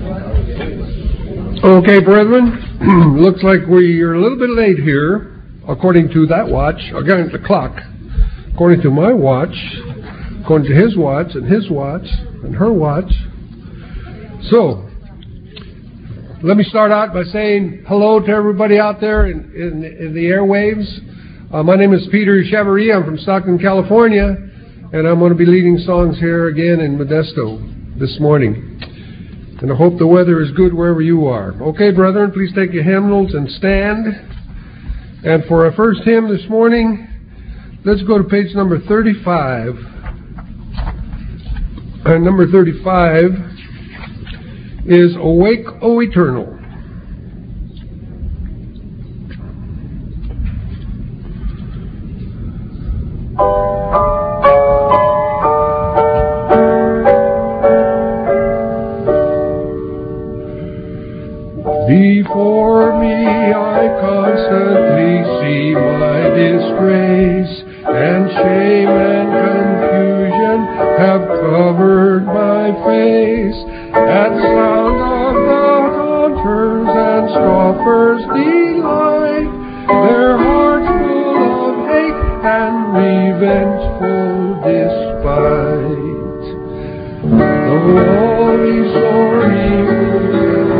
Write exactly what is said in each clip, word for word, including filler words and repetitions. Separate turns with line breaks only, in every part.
Okay, brethren, looks like we're a little bit late here, according to that watch, according to the clock, according to my watch, according to his watch, and his watch, and her watch. So, let me start out by saying hello to everybody out there in, in, in the airwaves. Uh, my name is Peter Chavarie. I'm from Stockton, California, and I'm going to be leading songs here again in Modesto this morning. And I hope the weather is good wherever you are. Okay, brethren, please take your hymnals and stand. And for our first hymn this morning, let's go to page number thirty-five. And number thirty-five is Awake, O Eternal. Before me I constantly see my disgrace, and shame and confusion have covered my face. At sound of the taunter's and scoffers' delight, their hearts full of hate and revengeful despite. Though all these sore evils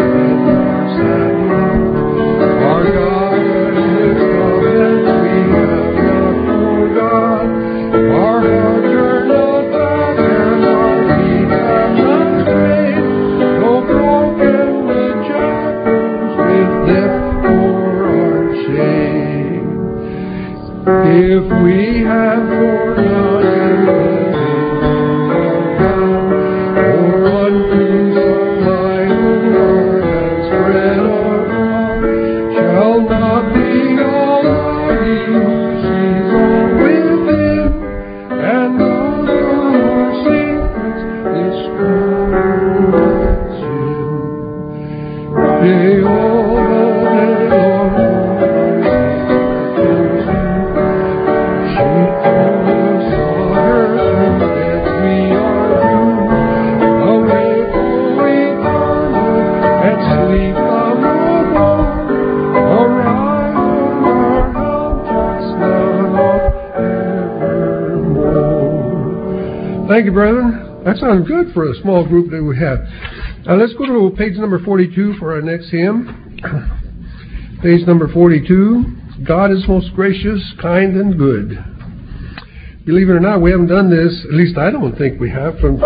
our God and His covenant we have not forgot. Our hearts are not back and our feet have not strayed. Though broken with shackles, with death for our shame. If we have forgotten the name of God, or untruths of my own heart and spread abroad, shall not the Almighty who sees all within, and knows our secrets, discourage him. Behold, the day Lord, sheep for the slaughter, through death we are doomed. Awake, O eternal, and sleep thou no more. Arise, O our help, just now, evermore. Thank you, brethren. That sounds good for a small group that we have. Now let's go to page number forty-two for our next hymn. Page number forty-two. God is most gracious, kind, and good. Believe it or not, we haven't done this, at least I don't think we have, from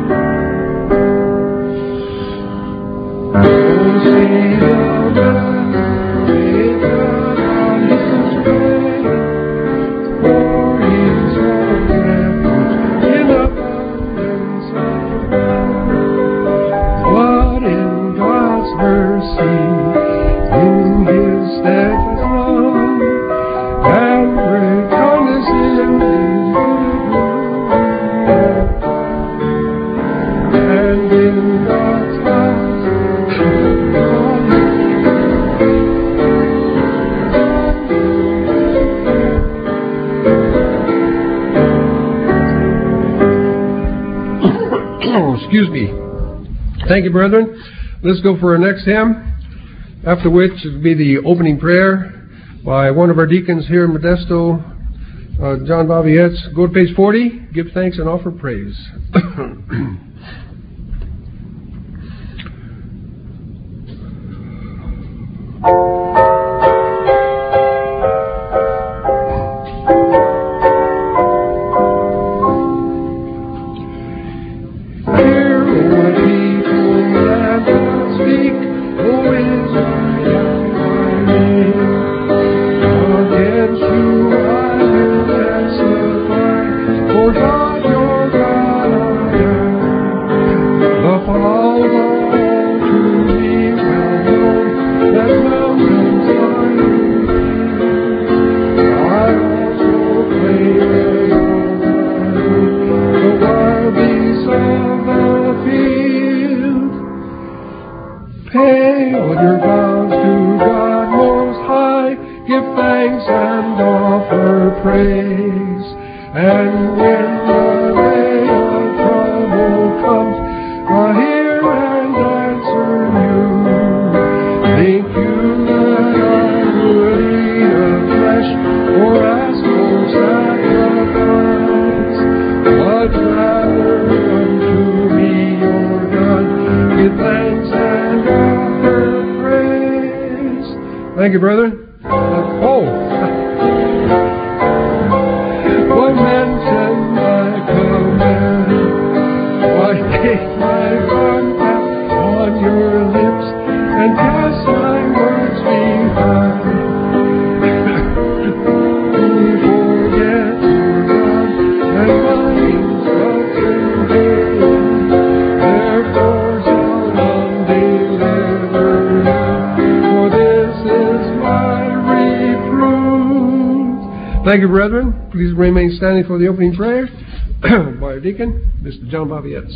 see the Excuse me. Thank you, brethren. Let's go for our next hymn, after which it will be the opening prayer by one of our deacons here in Modesto, uh, John Bavietz. Go to page forty. Give thanks and offer praise. Thank you, brethren. Oh. Why mention my command? Why take my contact on your lips and cast my words behind? You forget your God and my instruction given. Therefore shall none deliver you, for this is my reproof. Thank you, brethren. Please remain standing for the opening prayer by our deacon, Mister John Bavietz.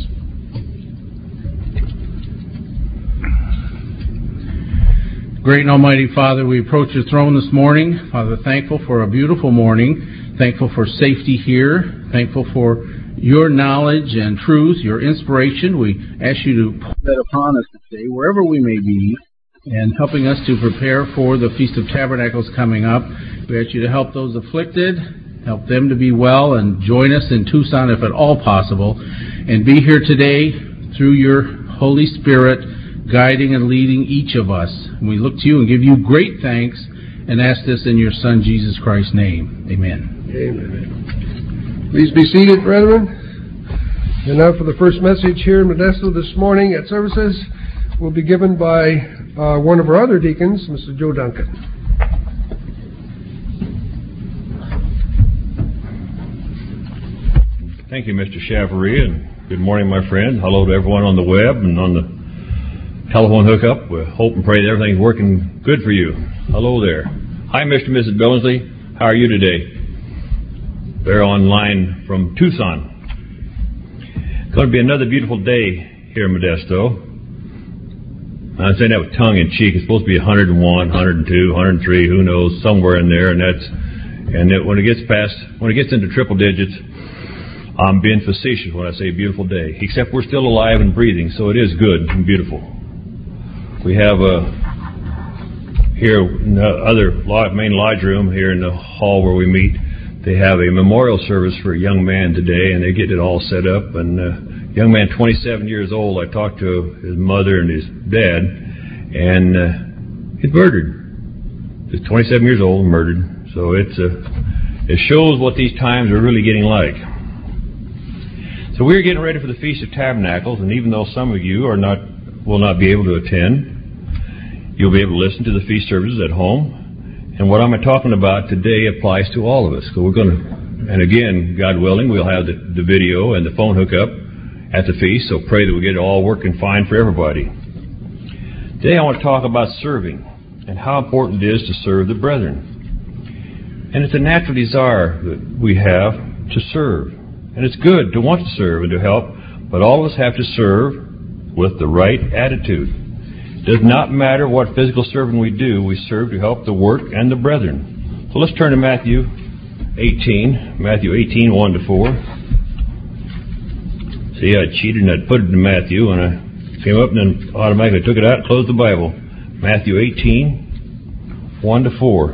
Great and Almighty Father, we approach your throne this morning. Father, thankful for a beautiful morning, thankful for safety here, thankful for your knowledge and truth, your inspiration. We ask you to put that upon us today, wherever we may be, and helping us to prepare for the Feast of Tabernacles coming up. We ask you to help those afflicted, help them to be well, and join us in Tucson if at all possible, and be here today through your Holy Spirit, guiding and leading each of us. And we look to you and give you great thanks and ask this in your Son, Jesus Christ's name. Amen.
Amen. Please be seated, brethren. And now for the first message here in Modesto this morning at services will be given by uh, one of our other deacons, Mister Joe Duncan.
Thank you, Mister Chavarie, and good morning, my friend. Hello to everyone on the web and on the telephone hookup. We hope and pray that everything's working good for you. Hello there. Hi, Mister and Missus Billingsley. How are you today? They're online from Tucson. It's going to be another beautiful day here in Modesto. I'm saying that with tongue in cheek. It's supposed to be one hundred one, one hundred two, one hundred three, who knows, somewhere in there. And that's and that when it gets past, when it gets into triple digits, I'm being facetious when I say beautiful day. Except we're still alive and breathing, so it is good and beautiful. We have a here in the other main lodge room here in the hall where we meet. They have a memorial service for a young man today, and they get it all set up. And uh, young man, twenty-seven years old. I talked to his mother and his dad, and uh, he's murdered. He's twenty-seven years old and murdered. So it's uh, it shows what these times are really getting like. So we're getting ready for the Feast of Tabernacles, and even though some of you are not will not be able to attend, you'll be able to listen to the feast services at home. And what I'm talking about today applies to all of us. So we're going to, and again, God willing, we'll have the, the video and the phone hookup at the feast. So pray that we get it all working fine for everybody. Today I want to talk about serving and how important it is to serve the brethren. And it's a natural desire that we have to serve. And it's good to want to serve and to help, but all of us have to serve with the right attitude. It does not matter what physical serving we do, we serve to help the work and the brethren. So let's turn to Matthew eighteen, Matthew eighteen, one to four. See, I cheated and I put it in Matthew, and I came up and then automatically took it out and closed the Bible. Matthew eighteen, one to four.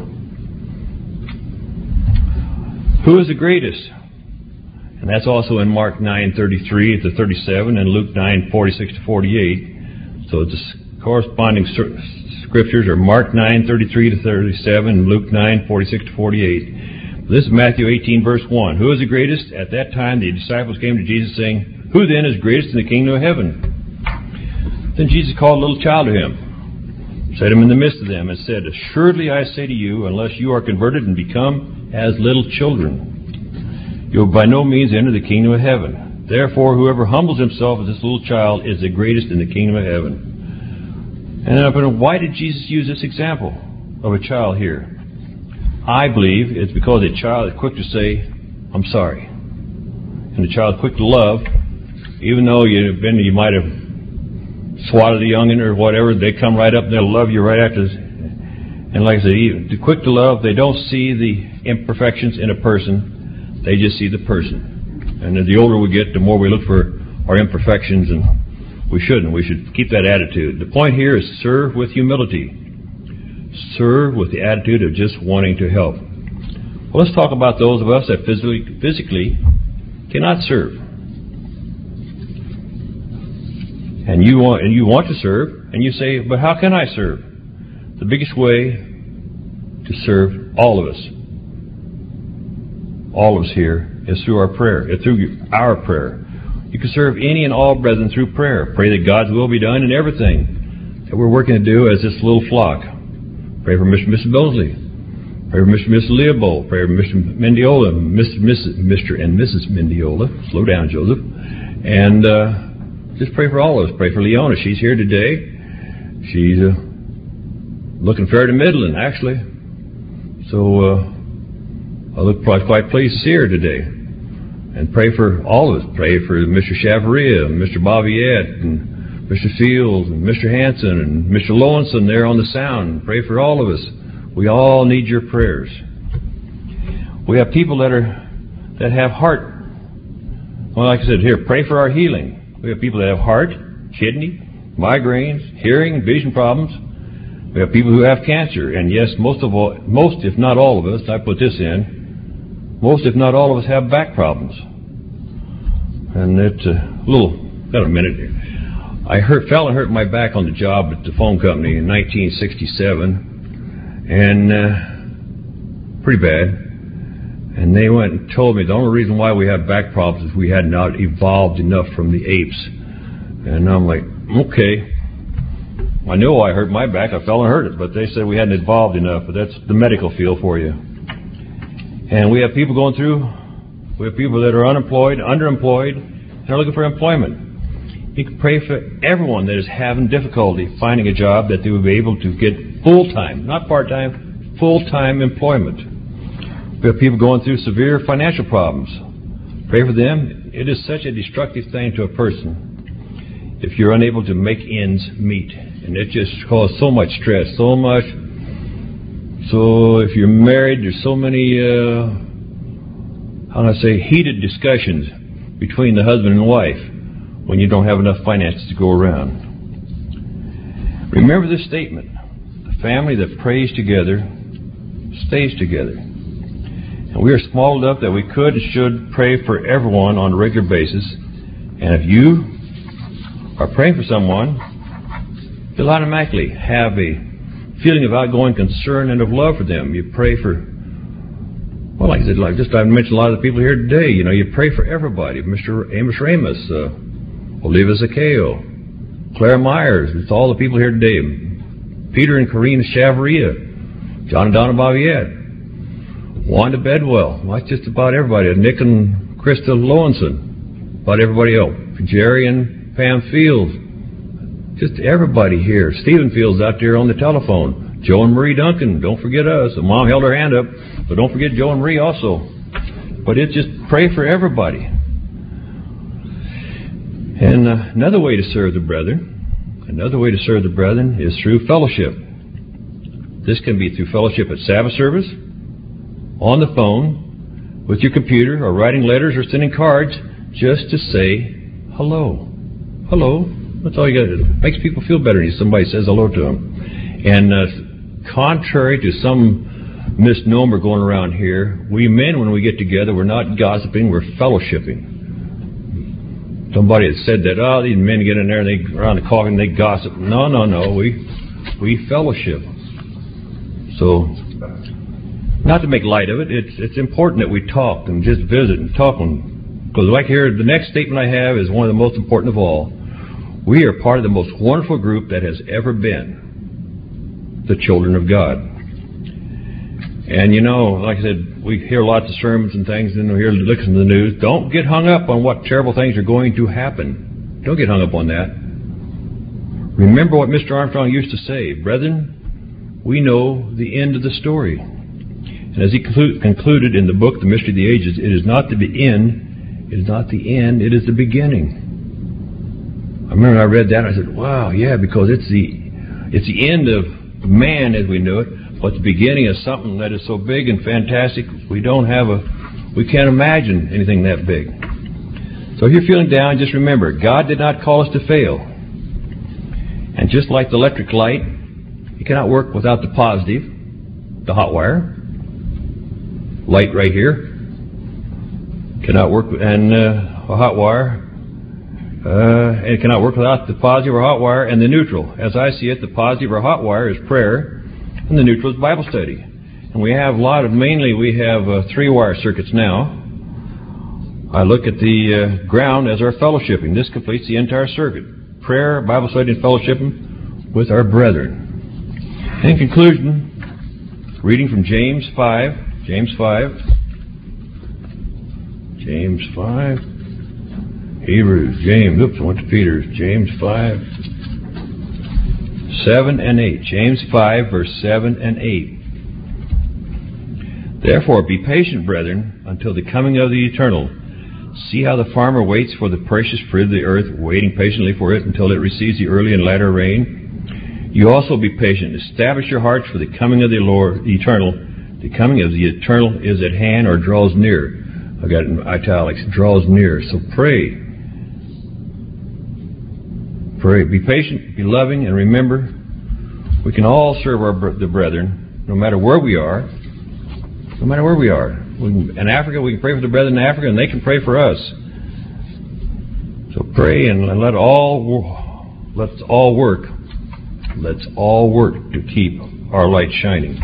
Who is the greatest? And that's also in Mark nine, thirty-three to thirty-seven, and Luke nine, forty-six to forty-eight. So the corresponding scriptures are Mark nine, thirty-three to thirty-seven, and Luke nine, forty-six to forty-eight. This is Matthew eighteen, verse one. Who is the greatest? At that time the disciples came to Jesus, saying, Who then is greatest in the kingdom of heaven? Then Jesus called a little child to him, set him in the midst of them, and said, Assuredly I say to you, unless you are converted and become as little children, you will by no means enter the kingdom of heaven. Therefore, whoever humbles himself as this little child is the greatest in the kingdom of heaven. And I'm wondering, why did Jesus use this example of a child here? I believe it's because a child is quick to say, I'm sorry. And the child is quick to love, even though you've been, you might have swatted a youngin or whatever, they come right up and they'll love you right after. And like I said, the quick to love, they don't see the imperfections in a person, they just see the person. And as the older we get, the more we look for our imperfections, and we shouldn't. We should keep that attitude. The point here is serve with humility. Serve with the attitude of just wanting to help. Well, let's talk about those of us that physically, physically cannot serve. And you want, and you want to serve, and you say, but how can I serve? The biggest way to serve all of us, all of us here, is through our prayer, through our prayer. You can serve any and all brethren through prayer. Pray that God's will be done in everything that we're working to do as this little flock. Pray for Mister and Missus Billingsley. Pray for Mister and Missus Leopold. Pray for Mister Mendiola, Mister Missus Mister and Missus Mendiola. Slow down, Joseph. And uh, just pray for all of us. Pray for Leona. She's here today. She's uh, looking fair to middling, actually. So uh, I look quite pleased to see her today. And pray for all of us. Pray for Mister Chavaria, Mister Boviette, and Mister Fields, and Mister Hanson, and Mister Lowenson there on the sound. Pray for all of us. We all need your prayers. We have people that are that have heart. Well, like I said here, pray for our healing. We have people that have heart, kidney, migraines, hearing, vision problems. We have people who have cancer, and yes, most of all, most if not all of us, I put this in, most if not all of us have back problems. And it's a little, got a minute here. I hurt, fell and hurt my back on the job at the phone company in nineteen sixty-seven, and uh, pretty bad. And they went and told me the only reason why we had back problems is we had not evolved enough from the apes. And I'm like, okay. I know I hurt my back. I fell and hurt it, but they said we hadn't evolved enough. But that's the medical field for you. And we have people going through. We have people that are unemployed, underemployed, and are looking for employment. You can pray for everyone that is having difficulty finding a job, that they will be able to get full-time, not part-time, full-time employment. We have people going through severe financial problems. Pray for them. It is such a destructive thing to a person if you're unable to make ends meet. And it just causes so much stress, so much. So if you're married, there's so many, uh, how do I say, heated discussions between the husband and wife when you don't have enough finances to go around. Remember this statement: the family that prays together stays together. And we are small enough that we could and should pray for everyone on a regular basis. And if you are praying for someone, you'll automatically have a feeling of outgoing concern and of love for them. You pray for, well, like I said, like just I mentioned a lot of the people here today. You know, you pray for everybody. Mister Amos Ramos, uh, Olivia Zaccheo, Claire Myers. It's all the people here today. Peter and Karina Chavaria, John and Donna Boviette, Wanda Bedwell. Well, that's just about everybody. Nick and Krista Lowenson. About everybody else. Jerry and Pam Fields. Just everybody here. Stephen Fields out there on the telephone. Joe and Marie Duncan. Don't forget us. Mom held her hand up. But don't forget Joe and Marie also. But it's just pray for everybody. And uh, another way to serve the brethren, another way to serve the brethren is through fellowship. This can be through fellowship at Sabbath service, on the phone, with your computer, or writing letters or sending cards just to say hello. Hello. That's all you got to do. It makes people feel better when somebody says hello to them. And uh, contrary to some misnomer going around here, we men, when we get together, we're not gossiping, we're fellowshipping. Somebody had said that, oh, these men get in there and they around the coffee and they gossip. No, no, no. We we fellowship. So, not to make light of it, it's it's important that we talk and just visit and talk. Because like here, the next statement I have is one of the most important of all. We are part of the most wonderful group that has ever been, the children of God. And you know, like I said, we hear lots of sermons and things, and we hear listen to the news. Don't get hung up on what terrible things are going to happen. Don't get hung up on that. Remember what Mister Armstrong used to say, brethren, we know the end of the story. And as he conclu- concluded in the book, The Mystery of the Ages, it is not the end, it is not the end, it is the beginning. I remember I read that and I said, wow, yeah, because it's the it's the end of man as we knew it, but the beginning of something that is so big and fantastic, we don't have a, we can't imagine anything that big. So if you're feeling down, just remember, God did not call us to fail. And just like the electric light, it cannot work without the positive, the hot wire. Light right here cannot work, and uh, a hot wire. Uh, it cannot work without the positive or hot wire and the neutral. As I see it, the positive or hot wire is prayer, and the neutral is Bible study. And we have a lot of, mainly we have uh, three-wire circuits now. I look at the uh, ground as our fellowshipping. This completes the entire circuit. Prayer, Bible study, and fellowshipping with our brethren. In conclusion, reading from James five, James five, James five, Hebrews, James, oops, I went to Peter's, James five, seven and eight. James five, verse seven and eight. Therefore, be patient, brethren, until the coming of the eternal. See how the farmer waits for the precious fruit of the earth, waiting patiently for it until it receives the early and latter rain. You also be patient. Establish your hearts for the coming of the Lord, the eternal. The coming of the eternal is at hand or draws near. I've got it in italics, draws near. So pray. Pray. Be patient, be loving, and remember, we can all serve our the brethren, no matter where we are. No matter where we are. We can, in Africa, we can pray for the brethren in Africa, and they can pray for us. So pray and let all let's all work. Let's all work to keep our light shining.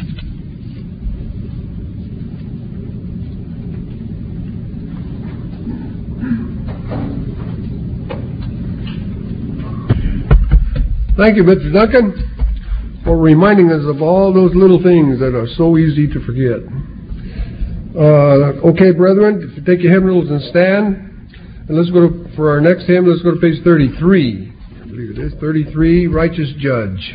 Thank you, Mister Duncan, for reminding us of all those little things that are so easy to forget. Uh, okay, brethren, if you take your hymnals and stand, and let's go to, for our next hymn, let's go to page thirty-three. I believe it is thirty-three, Righteous Judge.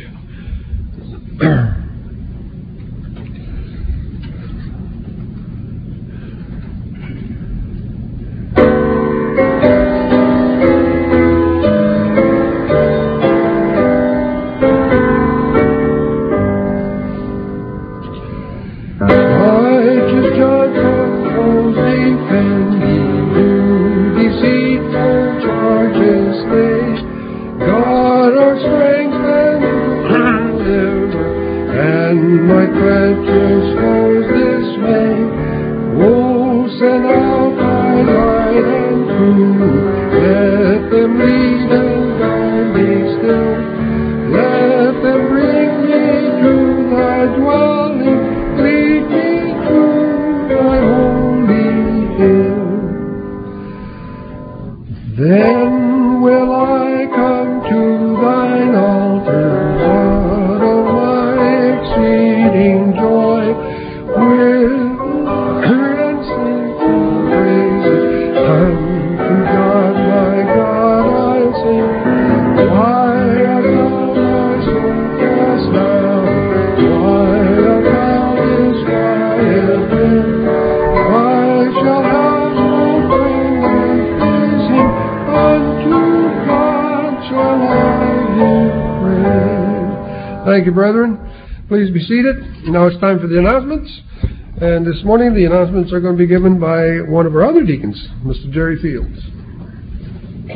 Thank you, brethren. Please be seated. Now it's time for the announcements. And this morning the announcements are going to be given by one of our other deacons, Mister Jerry Fields.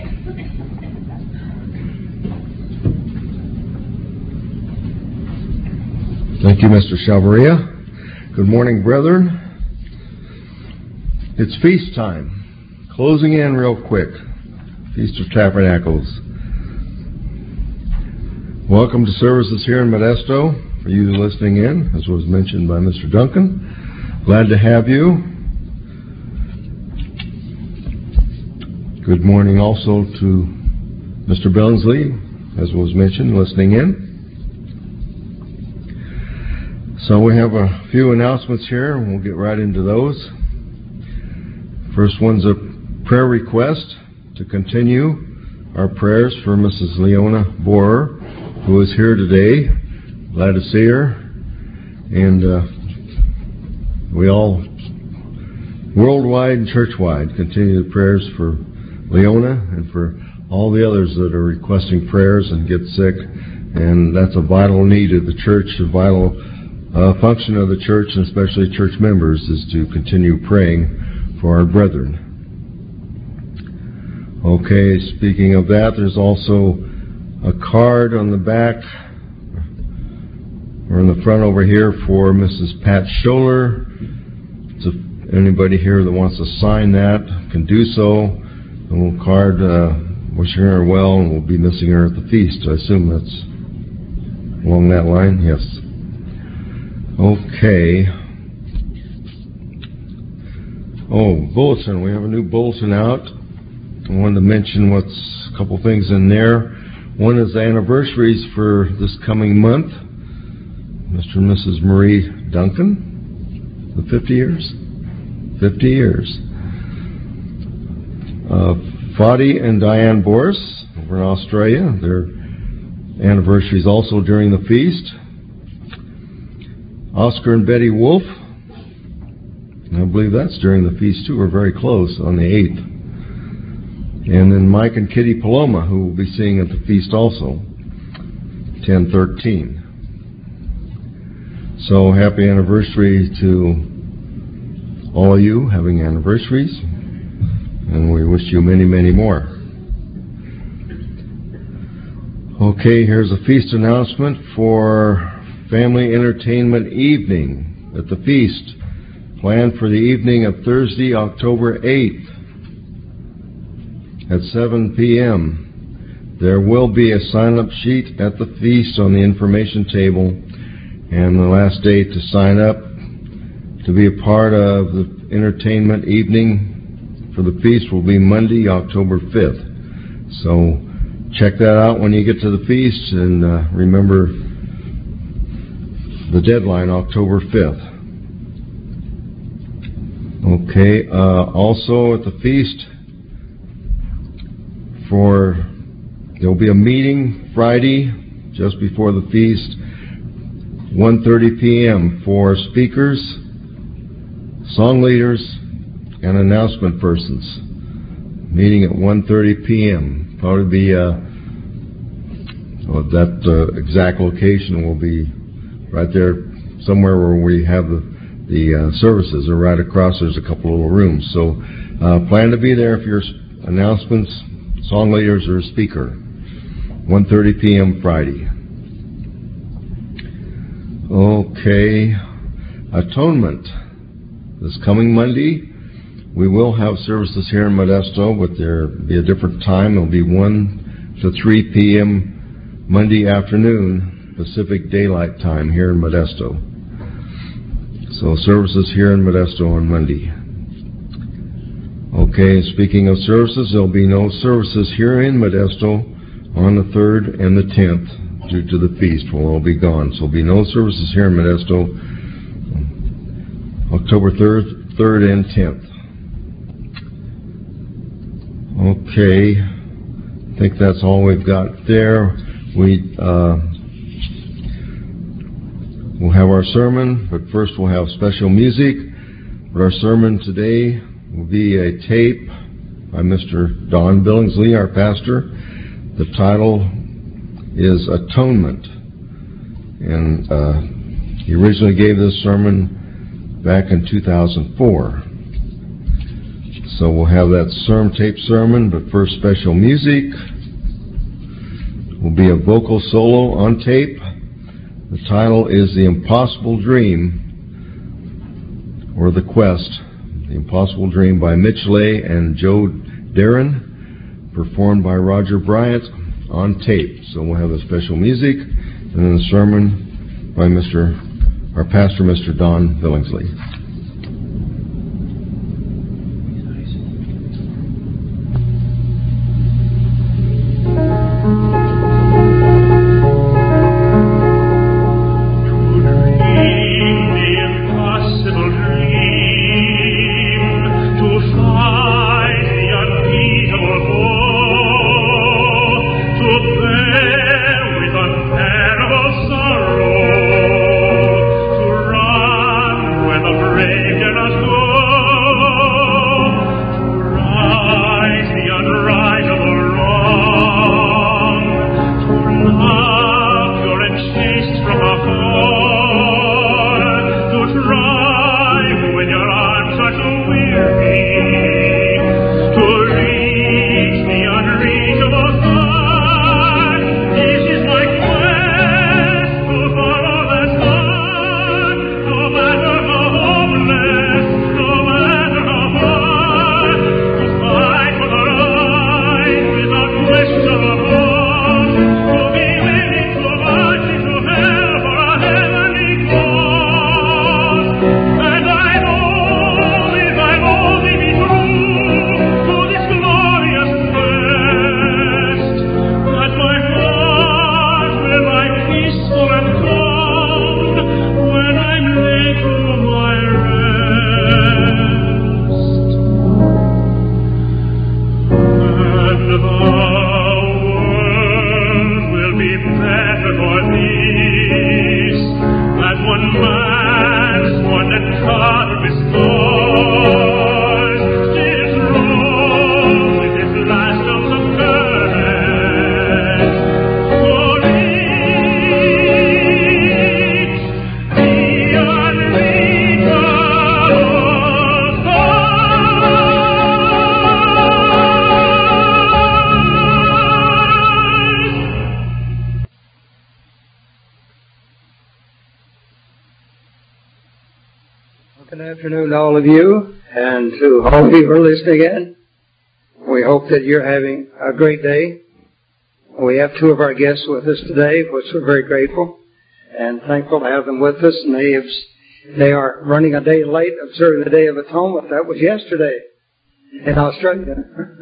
Thank you, Mister Chavaria. Good morning, brethren. It's feast time. Closing in real quick. Feast of Tabernacles. Welcome to services here in Modesto. For you listening in, as was mentioned by Mister Duncan. Glad to have you. Good morning also to Mister Billingsley, as was mentioned, listening in. So we have a few announcements here, and we'll get right into those. First one's a prayer request to continue our prayers for Missus Leona Borer, who is here today. Glad to see her. And uh, we all, worldwide and churchwide, continue the prayers for Leona and for all the others that are requesting prayers and get sick. And that's a vital need of the church, a vital uh, function of the church, and especially church members, is to continue praying for our brethren. Okay, speaking of that, there's also a card on the back or in the front over here for Missus Pat Scholler. So if anybody here that wants to sign that can do so. A little card uh, wishing her well, and we'll be missing her at the feast. I assume that's along that line. Yes. Okay. Oh, bulletin. We have a new bulletin out. I wanted to mention what's a couple things in there. One is the anniversaries for this coming month. Mister and Missus Marie Duncan, the fifty years. fifty years. Uh, Fadi and Diane Boris over in Australia. Their anniversaries also during the feast. Oscar and Betty Wolf. I believe that's during the feast too. We're very close on the eighth. And then Mike and Kitty Paloma, who will be seeing at the feast also, ten thirteen. So happy anniversary to all of you having anniversaries, and we wish you many, many more. Okay, here's a feast announcement for Family Entertainment Evening at the feast, planned for the evening of Thursday, October eighth. At seven p.m. There will be a sign-up sheet at the feast on the information table, and the last date to sign up to be a part of the entertainment evening for the feast will be Monday, October fifth. So check that out when you get to the feast, and uh, remember the deadline, October fifth. Okay, uh, also at the feast, For there will be a meeting Friday just before the feast, one thirty p.m. for speakers, song leaders, and announcement persons. Meeting at one thirty p.m. Probably be uh, well, that uh, exact location will be right there somewhere where we have the the uh, services, or right across. There's a couple little rooms. So uh, plan to be there if your announcements, song leaders, or a speaker. one thirty p.m. Friday. Okay. Atonement. This coming Monday, we will have services here in Modesto, but there will be a different time. It will be one to three p.m. Monday afternoon, Pacific Daylight Time here in Modesto. So services here in Modesto on Monday. Okay, speaking of services, there will be no services here in Modesto on the third and the tenth due to the feast. We'll all be gone. So there will be no services here in Modesto October third, third and tenth. Okay, I think that's all we've got there. We, uh, we'll have our sermon, but first we'll have special music. But our sermon today will be a tape by Mister Don Billingsley, our pastor. The title is Atonement. And uh, he originally gave this sermon back in two thousand four. So we'll have that sermon, tape sermon, but first special music will be a vocal solo on tape The title is The Impossible Dream, or The Quest. The Impossible Dream by Mitch Lay and Joe Darren, performed by Roger Bryant on tape. So we'll have the special music and then the sermon by Mister our pastor, Mister Don Billingsley.
Good afternoon to all of you, and to all of you who are listening in. We hope that you're having a great day. We have two of our guests with us today, which we're very grateful and thankful to have them with us. And they, have, they are running a day late, observing the Day of Atonement. That was yesterday in Australia.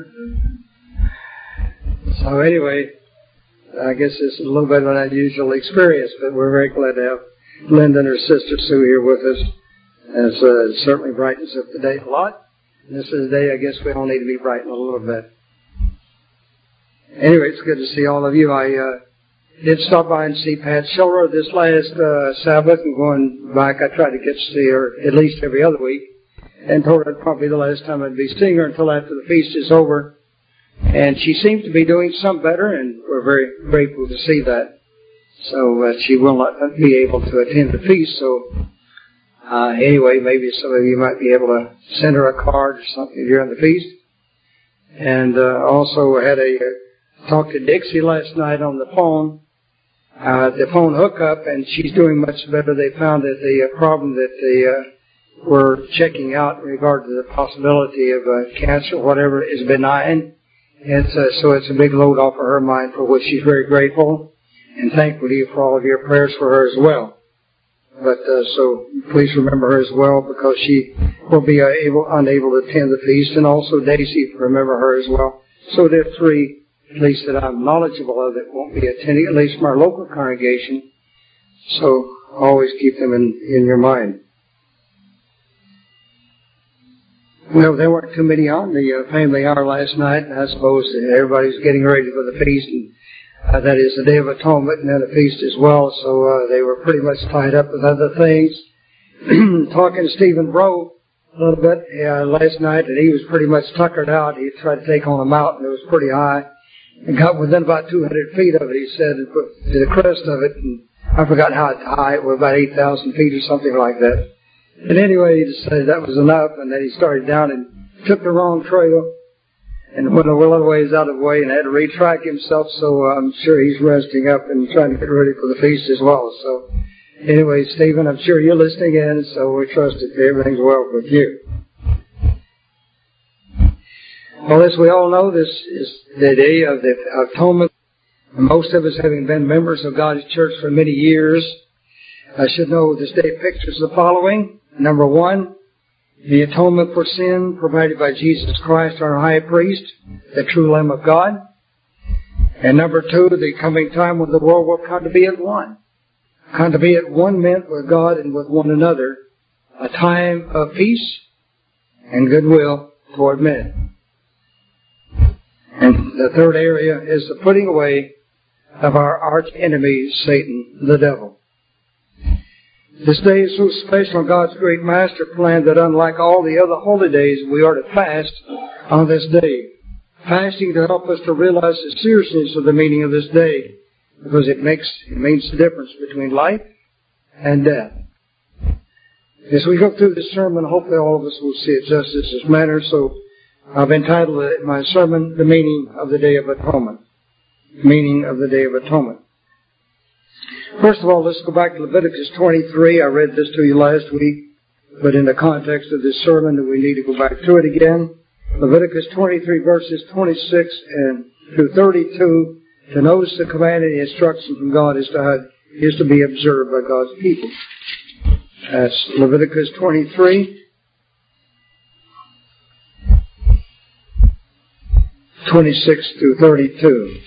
So anyway, I guess it's a little bit of an unusual experience, but we're very glad to have Linda and her sister Sue here with us. And so it certainly brightens up the day a lot. And this is a day I guess we all need to be brightened a little bit. Anyway, it's good to see all of you. I uh, did stop by and see Pat Schiller this last uh, Sabbath, and going back I tried to get to see her at least every other week, and told her it'd probably be the last time I'd be seeing her until after the feast is over. And she seems to be doing some better, and we're very grateful to see that. So uh, she will not be able to attend the feast, so Uh, anyway, maybe some of you might be able to send her a card or something during the feast. And uh, also had a uh, talk to Dixie last night on the phone, uh, the phone hookup, and she's doing much better. They found that the uh, problem that they uh, were checking out in regard to the possibility of uh, cancer or whatever is benign. And uh, so it's a big load off of her mind, for which she's very grateful and thankful to you for all of your prayers for her as well. But uh, so please remember her as well, because she will be uh, able, unable to attend the feast, and also Daisy, remember her as well. So there are three, at least that I'm knowledgeable of, that won't be attending, at least from our local congregation. So always keep them in, in your mind. Well, there weren't too many on the uh, family hour last night, and I suppose everybody's getting ready for the feast, and Uh, that is the Day of Atonement and then a feast as well, so uh, they were pretty much tied up with other things. Talking to Stephen Bro a little bit uh, last night, and he was pretty much tuckered out. He tried to take on a mountain that was pretty high, and got within about two hundred feet of it, he said, and put to the crest of it, and I forgot how high it was, about eight thousand feet or something like that. And anyway, he decided that was enough, and then he started down and took the wrong trail. and went a little ways out of the way and had to retrack himself, so I'm sure he's resting up and trying to get ready for the feast as well. So anyway, Stephen, I'm sure you're listening in, so we trust that everything's well with you. Well, as we all know, this is the day of the atonement. And most of us, having been members of God's church for many years, I should know this day pictures the following. Number one, the atonement for sin provided by Jesus Christ, our high priest, the true Lamb of God. And number two, the coming time when the world will come to be at one. Come to be at one meant with God and with one another. A time of peace and goodwill toward men. And the third area is the putting away of our arch enemy, Satan, the devil. This day is so special in God's great master plan that unlike all the other holy days, we are to fast on this day. Fasting to help us to realize the seriousness of the meaning of this day, because it makes it means the difference between life and death. As we go through this sermon, hopefully all of us will see it just as this manner. So I've entitled my sermon, The Meaning of the Day of Atonement. Meaning of the Day of Atonement. First of all, let's go back to Leviticus twenty-three. I read this to you last week, but in the context of this sermon, we need to go back to it again. Leviticus twenty-three, verses twenty-six and through thirty-two, to notice the command and the instruction from God is to, have, is to be observed by God's people. That's Leviticus twenty-three, twenty-six through thirty-two.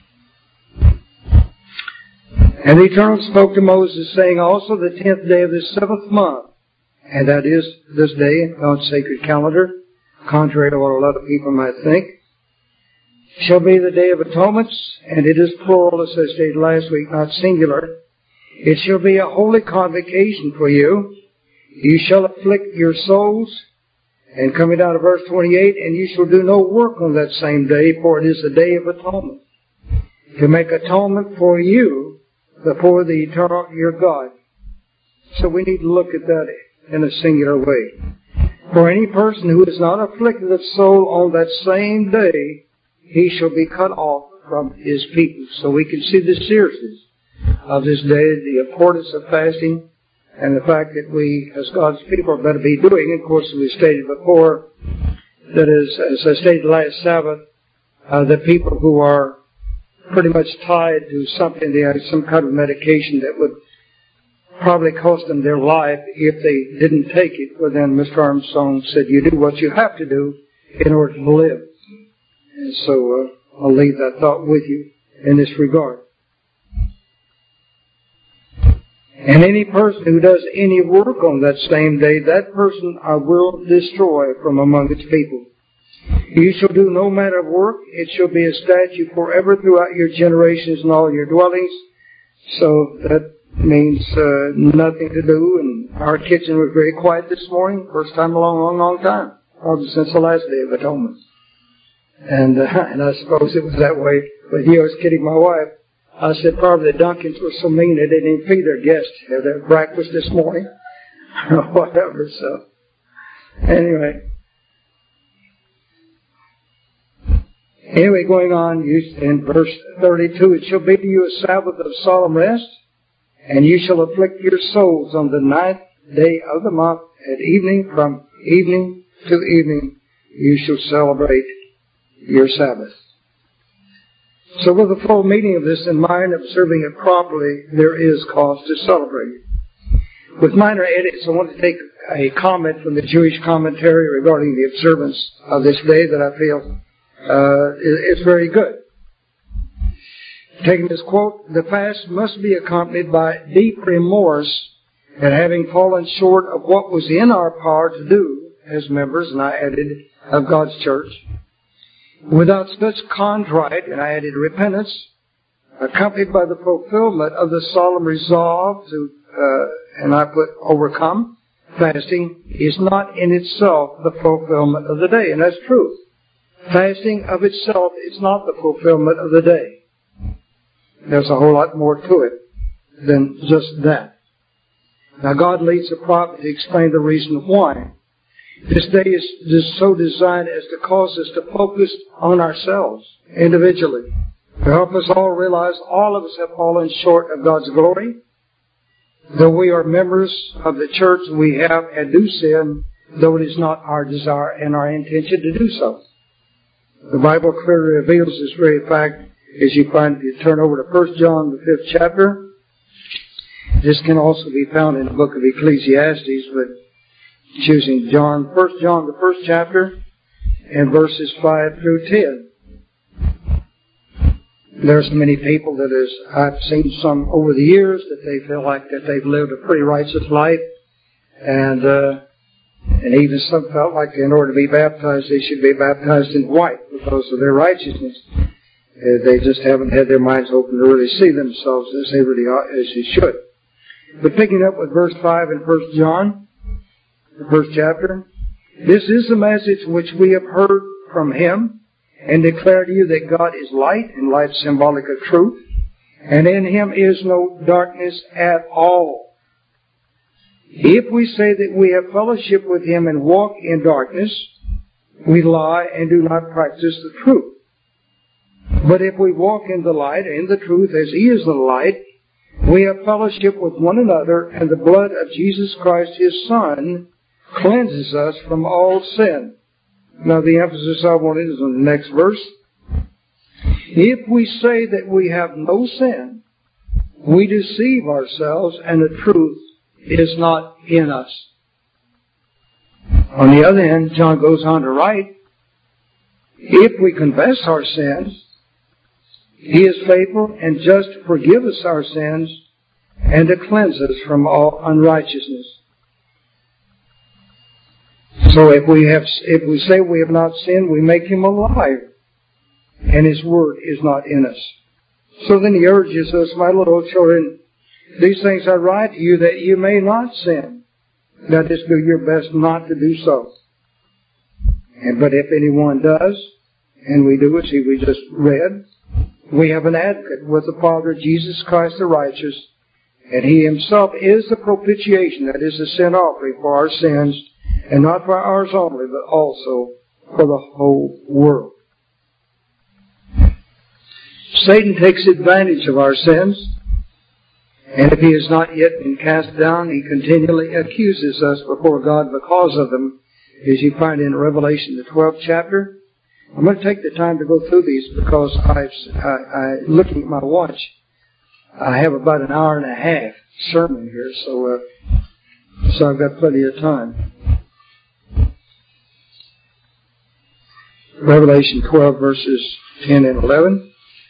And the Eternal spoke to Moses, saying, also the tenth day of the seventh month, and that is this day in God's sacred calendar, contrary to what a lot of people might think, shall be the Day of Atonements, and it is plural, as I stated last week, not singular. It shall be a holy convocation for you. You shall afflict your souls. And coming down to verse twenty-eight, and you shall do no work on that same day, for it is the Day of Atonement, to make atonement for you before the eternal your God. So we need to look at that in a singular way. For any person who is not afflicted of soul on that same day, he shall be cut off from his people. So we can see the seriousness of this day, the importance of fasting, and the fact that we, as God's people, are better be doing. Of course, as we stated before, that is, as I stated last Sabbath, uh, the people who are pretty much tied to something, they have some kind of medication that would probably cost them their life if they didn't take it. Well, then Mister Armstrong said, you do what you have to do in order to live. And so uh, I'll leave that thought with you in this regard. And any person who does any work on that same day, that person I will destroy from among its people. You shall do no manner of work. It shall be a statute forever throughout your generations and all your dwellings. So that means uh, nothing to do. And our kitchen was very quiet this morning. First time in a long, long, long time. Probably since the last Day of Atonement. And, uh, and I suppose it was that way. But you know, I was kidding my wife. I said probably the Duncans were so mean they didn't even feed their guests have their breakfast this morning. Or whatever, so. Anyway. Anyway, going on, in verse thirty-two, it shall be to you a Sabbath of solemn rest, and you shall afflict your souls on the ninth day of the month at evening, from evening to evening, you shall celebrate your Sabbath. So with the full meaning of this in mind, observing it properly, there is cause to celebrate it. With minor edits, I want to take a comment from the Jewish commentary regarding the observance of this day that I feel uh, is very good. Taking this quote, the fast must be accompanied by deep remorse at having fallen short of what was in our power to do as members, and I added, of God's church. Without such contrite, and I added repentance, accompanied by the fulfillment of the solemn resolve to, uh, and I put overcome, fasting is not in itself the fulfillment of the day. And that's true. Fasting of itself is not the fulfillment of the day. There's a whole lot more to it than just that. Now God leads the prophet to explain the reason why. This day is just so designed as to cause us to focus on ourselves individually. To help us all realize all of us have fallen short of God's glory. Though we are members of the church, we have and do sin, though it is not our desire and our intention to do so. The Bible clearly reveals this very fact as you find, you turn over to First John, the fifth chapter. This can also be found in the book of Ecclesiastes, but choosing John, First John, the first chapter, and verses five through ten. There's many people that is, I've seen some over the years that they feel like that they've lived a pretty righteous life, and uh, and even some felt like in order to be baptized, they should be baptized in white because of their righteousness. Uh, they just haven't had their minds open to really see themselves as they really are, as they should. But picking up with verse five in First John, the first chapter, this is the message which we have heard from Him, and declare to you that God is light, and light symbolic of truth, and in Him is no darkness at all. If we say that we have fellowship with Him and walk in darkness, we lie and do not practice the truth. But if we walk in the light, in the truth, as He is the light, we have fellowship with one another, and the blood of Jesus Christ, His Son, cleanses us from all sin. Now the emphasis I wanted is on the next verse. If we say that we have no sin, we deceive ourselves, and the truth is not in us. On the other hand, John goes on to write, if we confess our sins, He is faithful and just to forgive us our sins and to cleanse us from all unrighteousness. So if we have, if we say we have not sinned, we make Him a liar, and His word is not in us. So then He urges us, my little children, these things I write to you that you may not sin. That is, do your best not to do so. And but if anyone does, and we do it, see, we just read, we have an advocate with the Father, Jesus Christ the righteous, and He Himself is the propitiation, that is the sin offering for our sins, and not for ours only, but also for the whole world. Satan takes advantage of our sins, and if he has not yet been cast down, he continually accuses us before God because of them, as you find in Revelation, the twelfth chapter. I'm going to take the time to go through these because I've, I, I, looking at my watch, I have about an hour and a half sermon here, so uh, so I've got plenty of time. Revelation twelve, verses ten and eleven.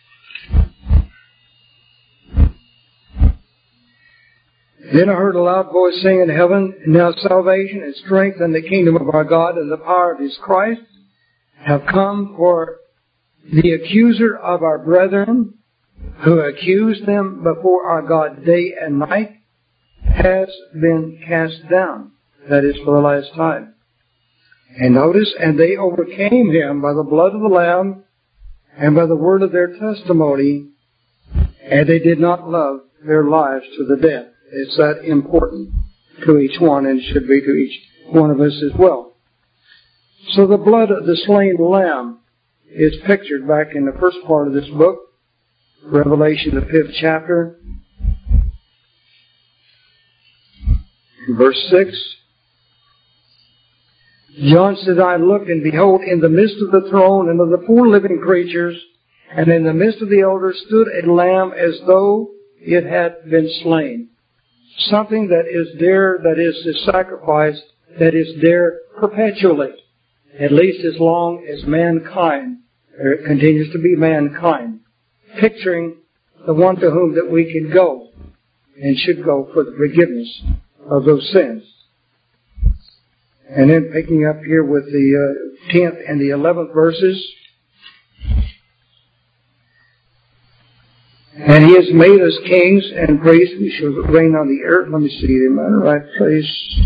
Then I heard a loud voice saying in heaven, now salvation and strength and the kingdom of our God and the power of His Christ have come, for the accuser of our brethren, who accused them before our God day and night, has been cast down. That is for the last time. And notice, and they overcame him by the blood of the Lamb and by the word of their testimony, and they did not love their lives to the death. It's that important to each one, and it should be to each one of us as well. So the blood of the slain Lamb is pictured back in the first part of this book, Revelation, the fifth chapter, verse six. John said, I looked, and behold, in the midst of the throne and of the four living creatures, and in the midst of the elders stood a lamb as though it had been slain. Something that is there, that is the sacrifice, that is there perpetually, at least as long as mankind, or it continues to be mankind, picturing the one to whom that we can go and should go for the forgiveness of those sins. And then picking up here with the uh, tenth and the eleventh verses. And He has made us kings and priests. We shall reign on the earth. Let me see, am I in the right place?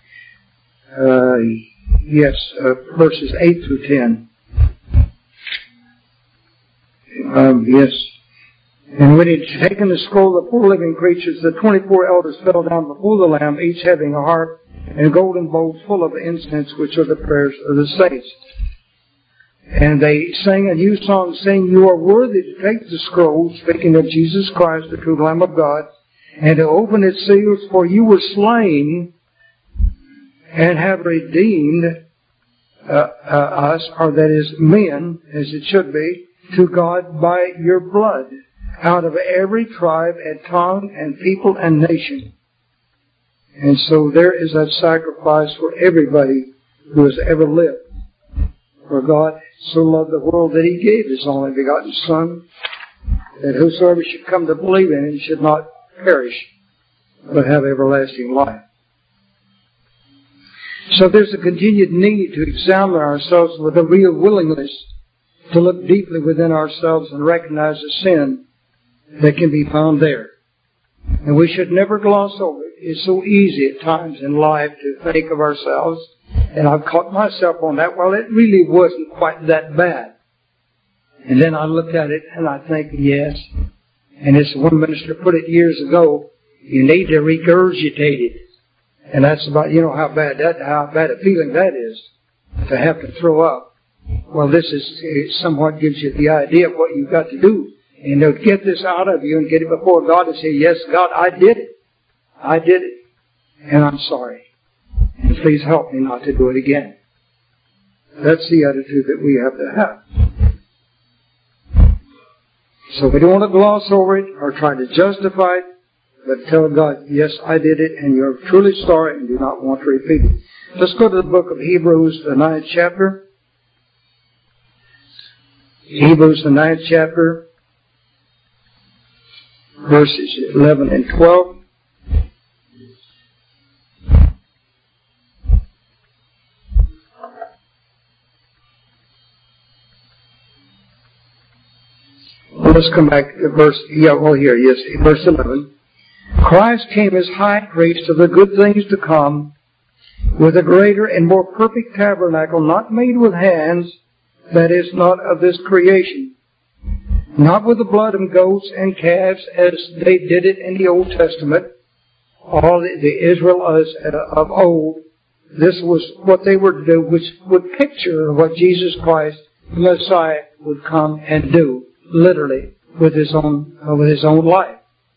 Uh, yes, uh, verses eight through ten. Um, yes. And when he had taken the scroll of the four living creatures, the twenty-four elders fell down before the Lamb, each having a harp and golden bowls full of incense, which are the prayers of the saints. And they sang a new song, saying, "You are worthy to take the scroll," speaking of Jesus Christ, the true Lamb of God, "and to open its seals, for you were slain and have redeemed uh, uh, us," or that is, men, as it should be, "to God by your blood, out of every tribe and tongue and people and nation." And so there is that sacrifice for everybody who has ever lived. For God so loved the world that He gave His only begotten Son, that whosoever should come to believe in Him should not perish, but have everlasting life. So there's a continued need to examine ourselves with a real willingness to look deeply within ourselves and recognize the sin that can be found there. And we should never gloss over it. It's so easy at times in life to think of ourselves, and I've caught myself on that, well, it really wasn't quite that bad. And then I look at it and I think, yes. And as one minister put it years ago, you need to regurgitate it. And that's about, you know, how bad that, how bad a feeling that is, to have to throw up. Well, this is, it somewhat gives you the idea of what you've got to do. And to get this out of you and get it before God and say, "Yes, God, I did it. I did it. And I'm sorry. And please help me not to do it again." That's the attitude that we have to have. So we don't want to gloss over it or try to justify it, but tell God, "Yes, I did it, and you're truly sorry and do not want to repeat it." Let's go to the book of Hebrews, the ninth chapter. Hebrews, the ninth chapter, verses eleven and twelve. Let's come back to verse, yeah, well here, yes, verse eleven. "Christ came as high priest of the good things to come, with a greater and more perfect tabernacle, not made with hands, that is, not of this creation, not with the blood of goats and calves, as they did it in the Old Testament, all the, the Israel of old." This was what they were to do, which would picture what Jesus Christ, the Messiah, would come and do, literally, with His own, uh, with His own life.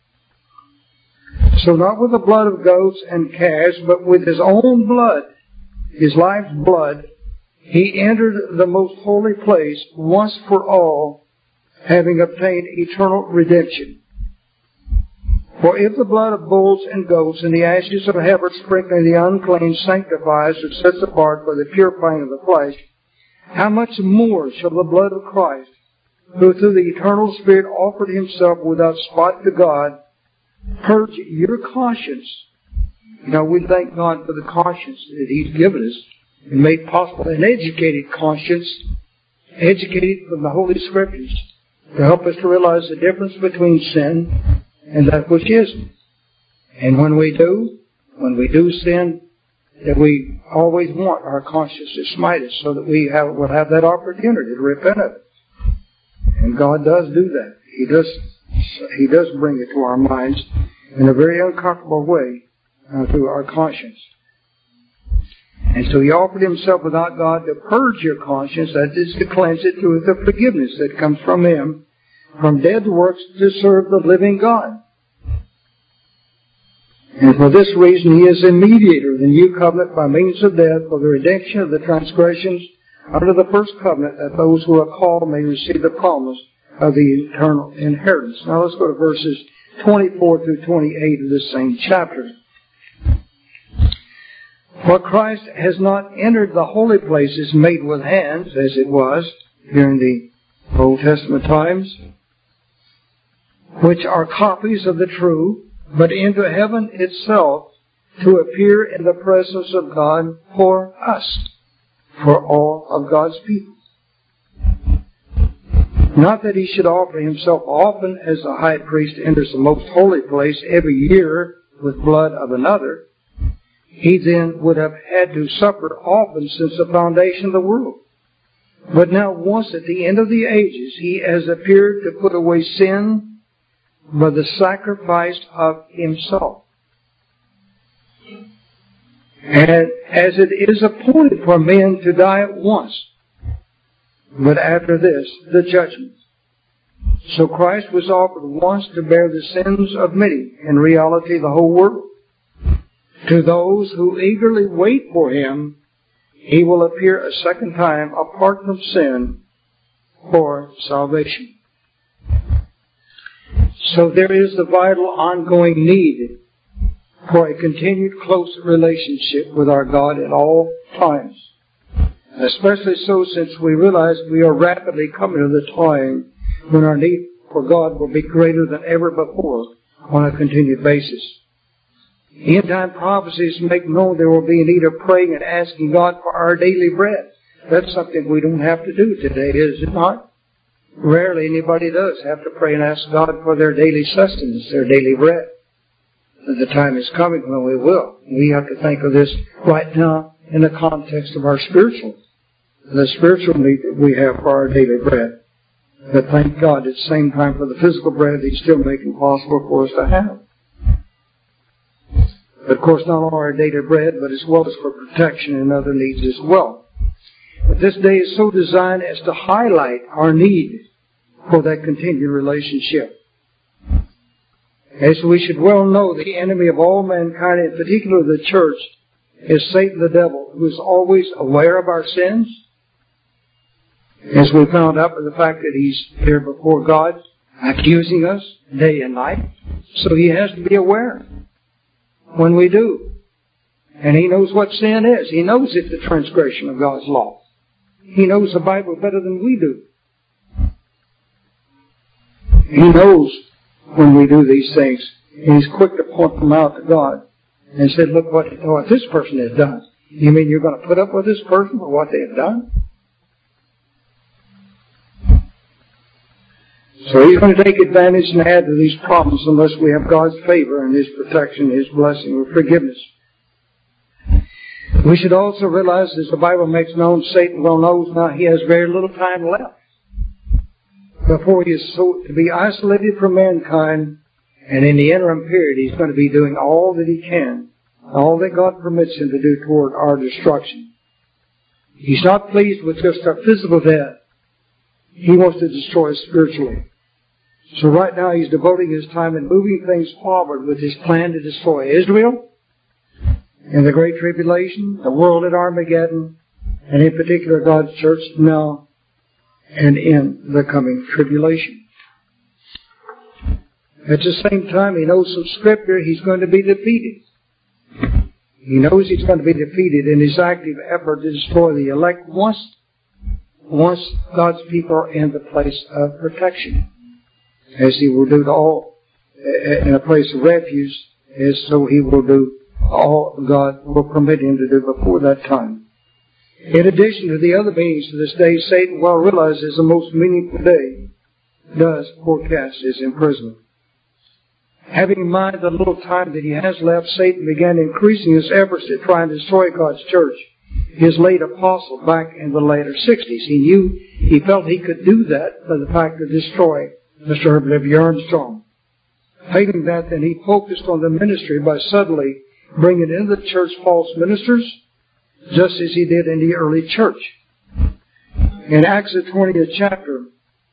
So not with the blood of goats and calves, but with His own blood, His life's blood, He entered the most holy place once for all, having obtained eternal redemption. For if the blood of bulls and goats and the ashes of heifer sprinkling the unclean sanctifies or sets apart for the purifying of the flesh, how much more shall the blood of Christ, who through the eternal Spirit offered Himself without spot to God, purge your conscience. You know, we thank God for the conscience that He's given us and made possible an educated conscience, educated from the Holy Scriptures, to help us to realize the difference between sin and that which isn't. And when we do, when we do sin, that we always want our conscience to smite us so that we have, will have that opportunity to repent of it. And God does do that. He does, He does bring it to our minds in a very uncomfortable way uh, through our conscience. And so He offered Himself without God to purge your conscience, that is to cleanse it through the forgiveness that comes from Him, from dead works to serve the living God. And for this reason He is a mediator of the new covenant by means of death for the redemption of the transgressions under the first covenant, that those who are called may receive the promise of the eternal inheritance. Now let's go to verses twenty-four through twenty-eight of this same chapter. "For Christ has not entered the holy places made with hands, as it was during the Old Testament times, which are copies of the true, but into heaven itself, to appear in the presence of God for us, for all of God's people. Not that He should offer Himself often, as the high priest enters the most holy place every year with blood of another. He then would have had to suffer often since the foundation of the world. But now once at the end of the ages, He has appeared to put away sin by the sacrifice of Himself. And as it is appointed for men to die at once, but after this, the judgment. So Christ was offered once to bear the sins of many, in reality the whole world. To those who eagerly wait for Him, He will appear a second time apart from sin for salvation. So there is the vital ongoing need for a continued close relationship with our God at all times. Especially so since we realize we are rapidly coming to the time when our need for God will be greater than ever before on a continued basis. End-time prophecies make known there will be a need of praying and asking God for our daily bread. That's something we don't have to do today, is it not? Rarely anybody does have to pray and ask God for their daily sustenance, their daily bread. But the time is coming when we will. We have to think of this right now in the context of our spiritual, the spiritual need that we have for our daily bread. But thank God at the same time for the physical bread He's still making possible for us to have. Of course, not only our daily bread, but as well as for protection and other needs as well. But this day is so designed as to highlight our need for that continued relationship. As we should well know, the enemy of all mankind, in particular the church, is Satan the devil, who is always aware of our sins. As we found out by the fact that he's here before God, accusing us day and night. So he has to be aware when we do. And he knows what sin is. He knows it's the transgression of God's law. He knows the Bible better than we do. He knows when we do these things. He's quick to point them out to God and said, look what, what this person has done. You mean you're going to put up with this person for what they have done? So he's going to take advantage and add to these problems unless we have God's favor and His protection, His blessing, or forgiveness. We should also realize, as the Bible makes known, Satan well knows now he has very little time left before he is so to be isolated from mankind, and in the interim period he's going to be doing all that he can, all that God permits him to do toward our destruction. He's not pleased with just our physical death. He wants to destroy us spiritually. So right now he's devoting his time and moving things forward with his plan to destroy Israel in the Great Tribulation, the world at Armageddon, and in particular God's church now and in the coming tribulation. At the same time, he knows from Scripture he's going to be defeated. He knows he's going to be defeated in his active effort to destroy the elect once, once God's people are in the place of protection, as he will do to all in a place of refuge, as so he will do all God will permit him to do before that time. In addition to the other meanings of this day, Satan well realizes the most meaningful day does forecast his imprisonment. Having in mind the little time that he has left, Satan began increasing his efforts to try and destroy God's church, his late apostle, back in the later sixties. He knew, he felt he could do that by the fact of destroy Mister Herbert W. Armstrong. Failing that, then he focused on the ministry by suddenly bringing into the church false ministers, just as he did in the early church. In Acts the twentieth chapter,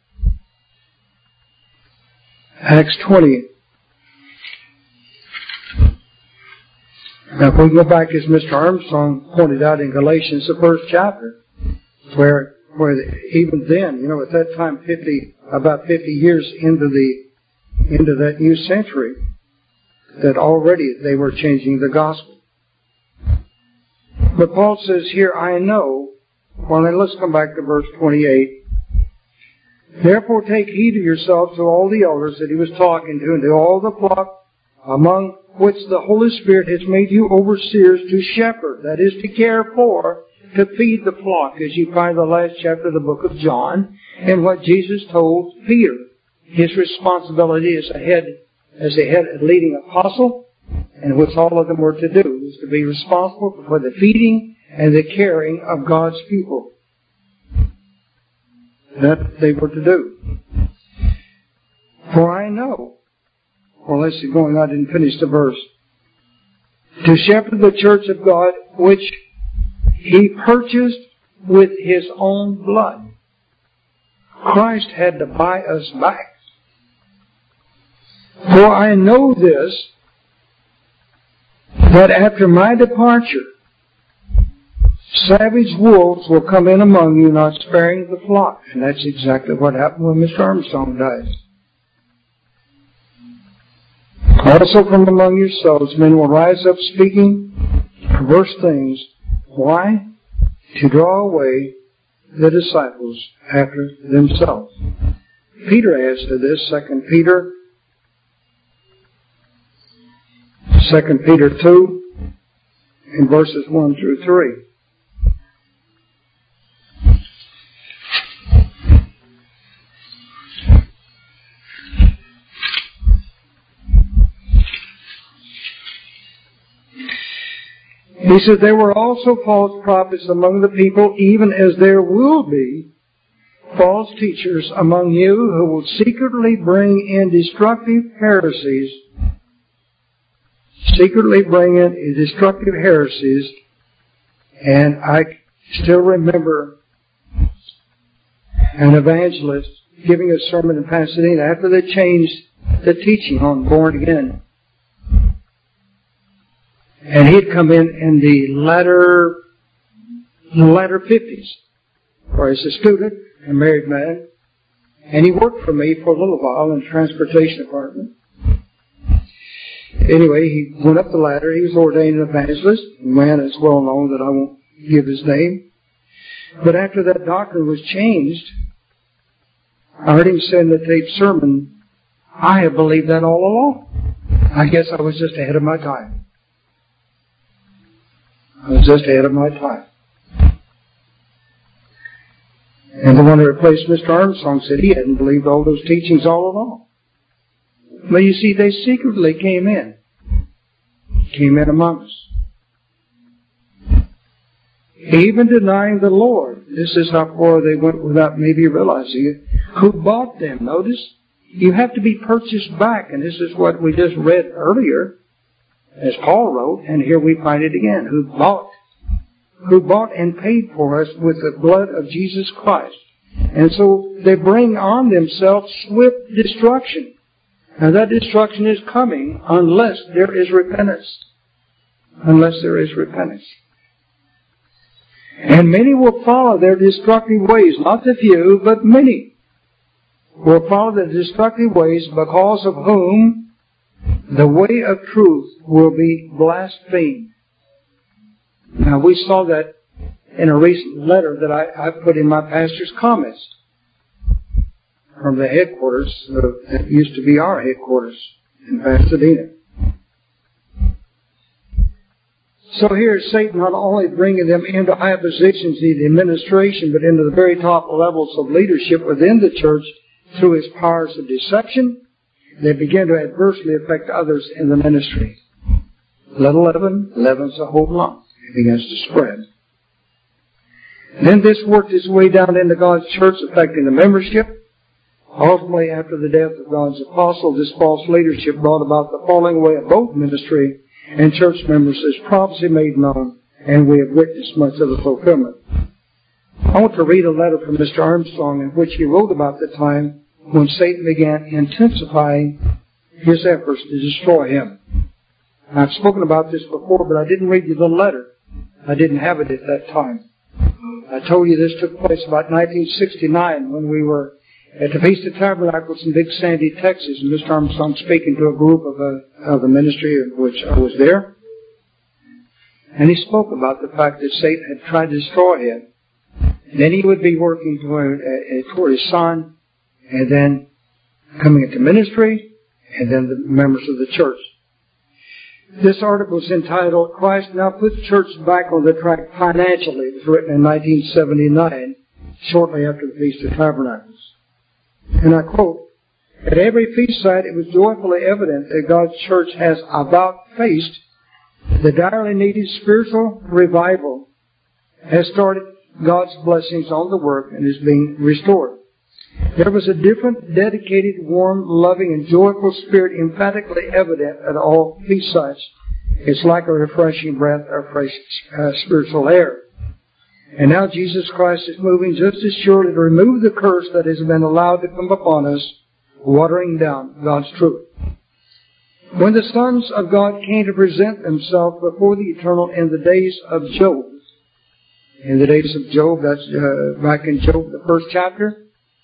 Acts twenty, now if we go back, as Mister Armstrong pointed out in Galatians, the first chapter, where where even then, you know, at that time, fifty about fifty years into the into that new century, that already they were changing the gospel. But Paul says here, I know, well then let's come back to verse twenty-eight. Therefore take heed to yourselves to all the elders that he was talking to, and to all the flock among which the Holy Spirit has made you overseers to shepherd, that is, to care for, to feed the flock, as you find the last chapter of the book of John, and what Jesus told Peter, his responsibility as a head, as a head leading apostle, and what all of them were to do, was to be responsible for the feeding and the caring of God's people. That they were to do. For I know Or let's see, going, I didn't finish the verse. To shepherd the church of God, which He purchased with His own blood. Christ had to buy us back. For I know this, that after my departure, savage wolves will come in among you, not sparing the flock. And that's exactly what happened when Mister Armstrong died. Also from among yourselves, men will rise up speaking perverse things. Why? To draw away the disciples after themselves. Peter adds to this, Second Peter, Second Peter two, in verses one through three. He said, there were also false prophets among the people, even as there will be false teachers among you who will secretly bring in destructive heresies, secretly bring in destructive heresies. And I still remember an evangelist giving a sermon in Pasadena after they changed the teaching on born again. And he'd come in in the latter, the latter fifties, where he's a student, a married man, and he worked for me for a little while in the transportation department. Anyway, he went up the ladder. He was ordained an evangelist, a man that's well known that I won't give his name. But after that doctrine was changed, I heard him say in the taped sermon, I have believed that all along. I guess I was just ahead of my time. I was just ahead of my time. And the one who replaced Mister Armstrong said he hadn't believed all those teachings all along. But you see, they secretly came in. Came in among us. Even denying the Lord. This is how far they went without maybe realizing it. Who bought them? Notice, you have to be purchased back. And this is what we just read earlier, as Paul wrote, and here we find it again. Who bought, who bought and paid for us with the blood of Jesus Christ. And so they bring on themselves swift destruction. Now that destruction is coming unless there is repentance. Unless there is repentance. And many will follow their destructive ways. Not the few, but many will follow their destructive ways, because of whom the way of truth will be blasphemed. Now, we saw that in a recent letter that I, I put in my pastor's comments from the headquarters of, that used to be our headquarters in Pasadena. So here is Satan not only bringing them into high positions in the administration, but into the very top levels of leadership within the church through his powers of deception. They begin to adversely affect others in the ministry. Little leaven, leavens the whole lump. It begins to spread. Then this worked its way down into God's church, affecting the membership. Ultimately, after the death of God's apostle, this false leadership brought about the falling away of both ministry and church members, as prophecy made known, and we have witnessed much of the fulfillment. I want to read a letter from Mister Armstrong in which he wrote about the time when Satan began intensifying his efforts to destroy him. I've spoken about this before, but I didn't read you the letter. I didn't have it at that time. I told you this took place about nineteen sixty-nine when we were at the Feast of Tabernacles in Big Sandy, Texas, and Mister Armstrong speaking to a group of a, of a ministry of which I was there. And he spoke about the fact that Satan had tried to destroy him. And then he would be working toward, uh, toward his son, and then coming into ministry, and then the members of the church. This article is entitled, Christ Now Puts Church Back on the Track Financially. It was written in nineteen seventy-nine, shortly after the Feast of Tabernacles. And I quote, at every feast site it was joyfully evident that God's church has about faced the direly needed spiritual revival, has started God's blessings on the work, and is being restored. There was a different, dedicated, warm, loving, and joyful spirit emphatically evident at all feast sites. It's like a refreshing breath or fresh uh, spiritual air. And now Jesus Christ is moving just as surely to remove the curse that has been allowed to come upon us, watering down God's truth. When the sons of God came to present themselves before the Eternal in the days of Job, in the days of Job, that's uh, back in Job, the first chapter,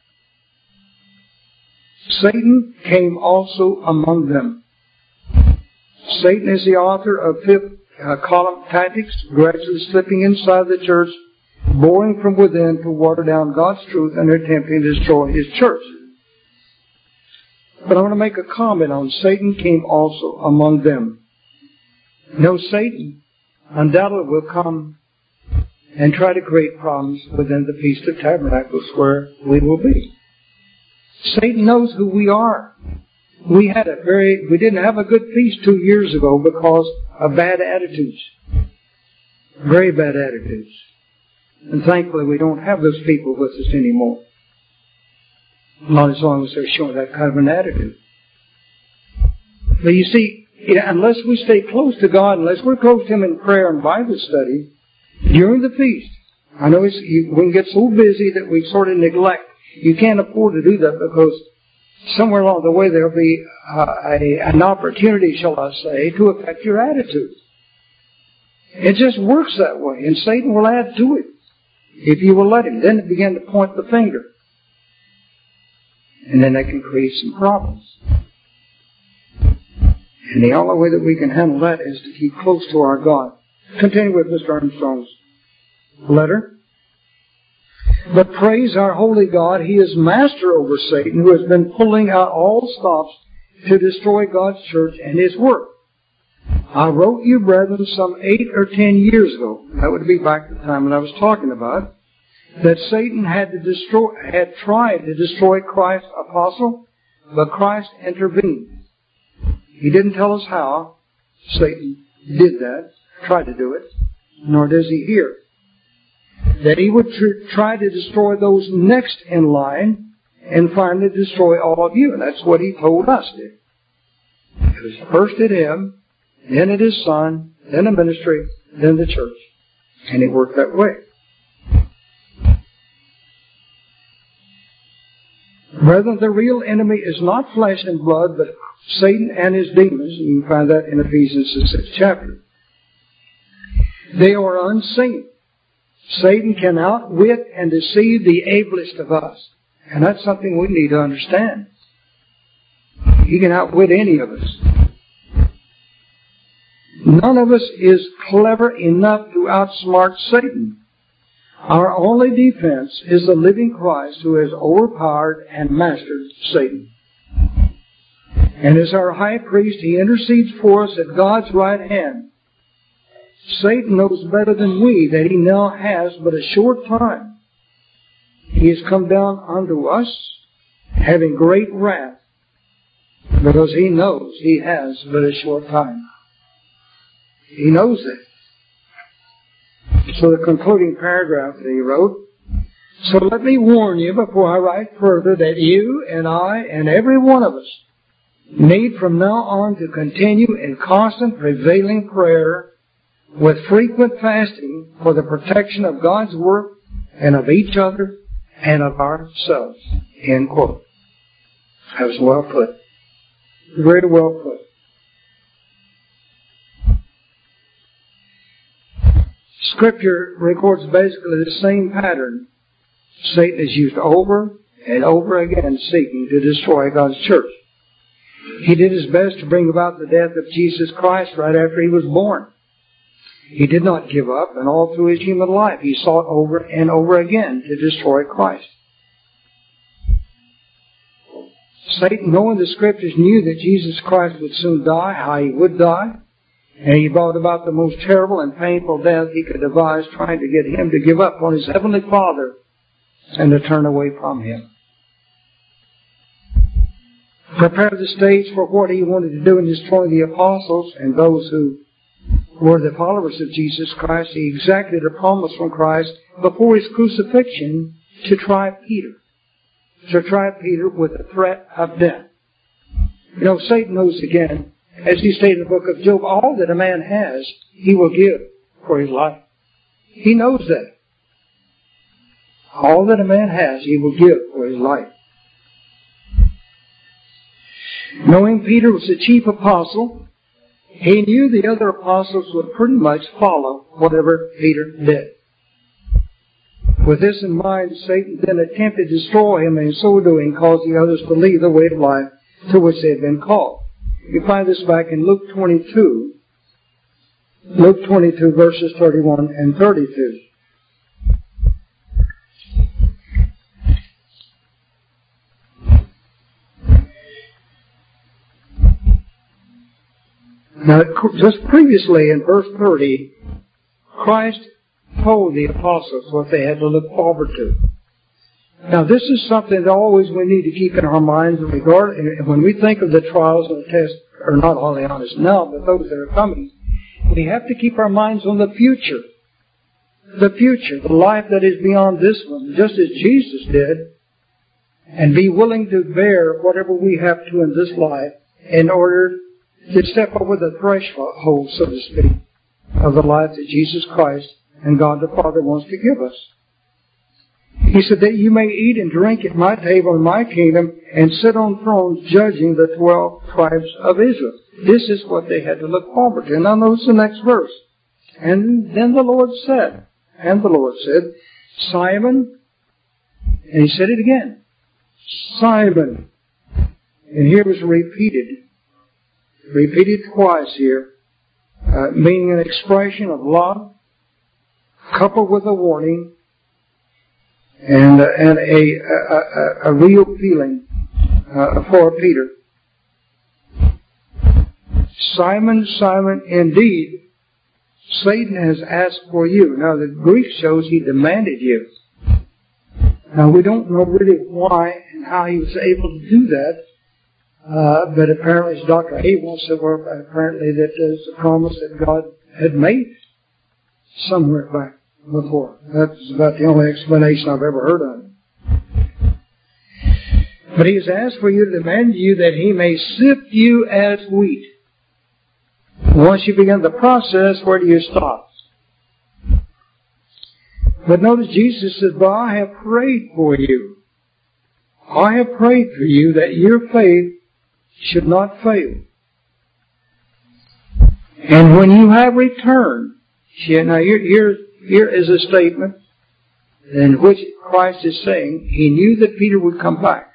Satan came also among them. Satan is the author of fifth uh, column tactics, gradually slipping inside the church, boring from within to water down God's truth and attempting to destroy His church. But I want to make a comment on Satan came also among them. No, Satan undoubtedly will come and try to create problems within the Feast of Tabernacles where we will be. Satan knows who we are. We had a very, we didn't have a good feast two years ago because of bad attitudes. Very bad attitudes. And thankfully we don't have those people with us anymore. Not as long as they're showing that kind of an attitude. But you see, unless we stay close to God, unless we're close to Him in prayer and Bible study, during the feast, I know it's, you, we can get so busy that we sort of neglect. You can't afford to do that because somewhere along the way there'll be uh, a, an opportunity, shall I say, to affect your attitude. It just works that way, and Satan will add to it if you will let him. Then it begin to point the finger. And then that can create some problems. And the only way that we can handle that is to keep close to our God. Continue with Mister Armstrong's letter. But praise our holy God, He is master over Satan, who has been pulling out all stops to destroy God's church and His work. I wrote you, brethren, some eight or ten years ago, that would be back at the time when I was talking about, that Satan had to destroy, had tried to destroy Christ's apostle, but Christ intervened. He didn't tell us how Satan did that, tried to do it, nor does He here. That he would tr- try to destroy those next in line and finally destroy all of you. And that's what he told us, did. It was first at him, then at his son, then the ministry, then the church. And it worked that way. Brethren, the real enemy is not flesh and blood, but Satan and his demons. You can find that in Ephesians, the sixth chapter. They are unseen. Satan can outwit and deceive the ablest of us. And that's something we need to understand. He can outwit any of us. None of us is clever enough to outsmart Satan. Our only defense is the living Christ who has overpowered and mastered Satan. And as our high priest, He intercedes for us at God's right hand. Satan knows better than we that he now has but a short time. He has come down unto us, having great wrath, because he knows he has but a short time. He knows that. So the concluding paragraph that he wrote, so let me warn you before I write further that you and I and every one of us need from now on to continue in constant prevailing prayer with frequent fasting for the protection of God's work and of each other and of ourselves. End quote. That was well put. Very well put. Scripture records basically the same pattern. Satan is used over and over again seeking to destroy God's church. He did his best to bring about the death of Jesus Christ right after He was born. He did not give up, and all through His human life He sought over and over again to destroy Christ. Satan, knowing the Scriptures, knew that Jesus Christ would soon die, how He would die, and he brought about the most terrible and painful death he could devise, trying to get Him to give up on His Heavenly Father and to turn away from Him. Prepare the stage for what He wanted to do in destroying the apostles and those who were the followers of Jesus Christ. He exacted a promise from Christ before His crucifixion to try Peter. to try Peter with a threat of death. You know, Satan knows again, as he stated in the book of Job, all that a man has, he will give for his life. He knows that. All that a man has, he will give for his life. Knowing Peter was the chief apostle, he knew the other apostles would pretty much follow whatever Peter did. With this in mind, Satan then attempted to destroy him, and in so doing caused the others to leave the way of life to which they had been called. You find this back in Luke twenty-two. Luke twenty-two, verses thirty-one and thirty-two. Now, just previously in verse thirty, Christ told the apostles what they had to look forward to. Now, this is something that always we need to keep in our minds in regard, and when we think of the trials and the tests, are not only on us now, but those that are coming, we have to keep our minds on the future. The future, the life that is beyond this one, just as Jesus did, and be willing to bear whatever we have to in this life in order to step over the threshold, so to speak, of the life that Jesus Christ and God the Father wants to give us. He said that you may eat and drink at my table in my kingdom and sit on thrones judging the twelve tribes of Israel. This is what they had to look forward to. Now notice the next verse. And then the Lord said, and the Lord said, Simon, and he said it again, Simon. And here was repeated, repeated twice here, uh, meaning an expression of love, coupled with a warning, and uh, and a, a, a, a real feeling uh, for Peter. Simon, Simon, indeed, Satan has asked for you. Now the Greek shows he demanded you. Now we don't know really why and how he was able to do that, uh, but apparently, as Doctor A wants to work, apparently that is a promise that God had made somewhere back before. That's about the only explanation I've ever heard of it. But he has asked for you to demand you that he may sift you as wheat. Once you begin the process, where do you stop? But notice Jesus says, but I have prayed for you. I have prayed for you that your faith should not fail. And when you have returned, now here, here, here is a statement in which Christ is saying he knew that Peter would come back.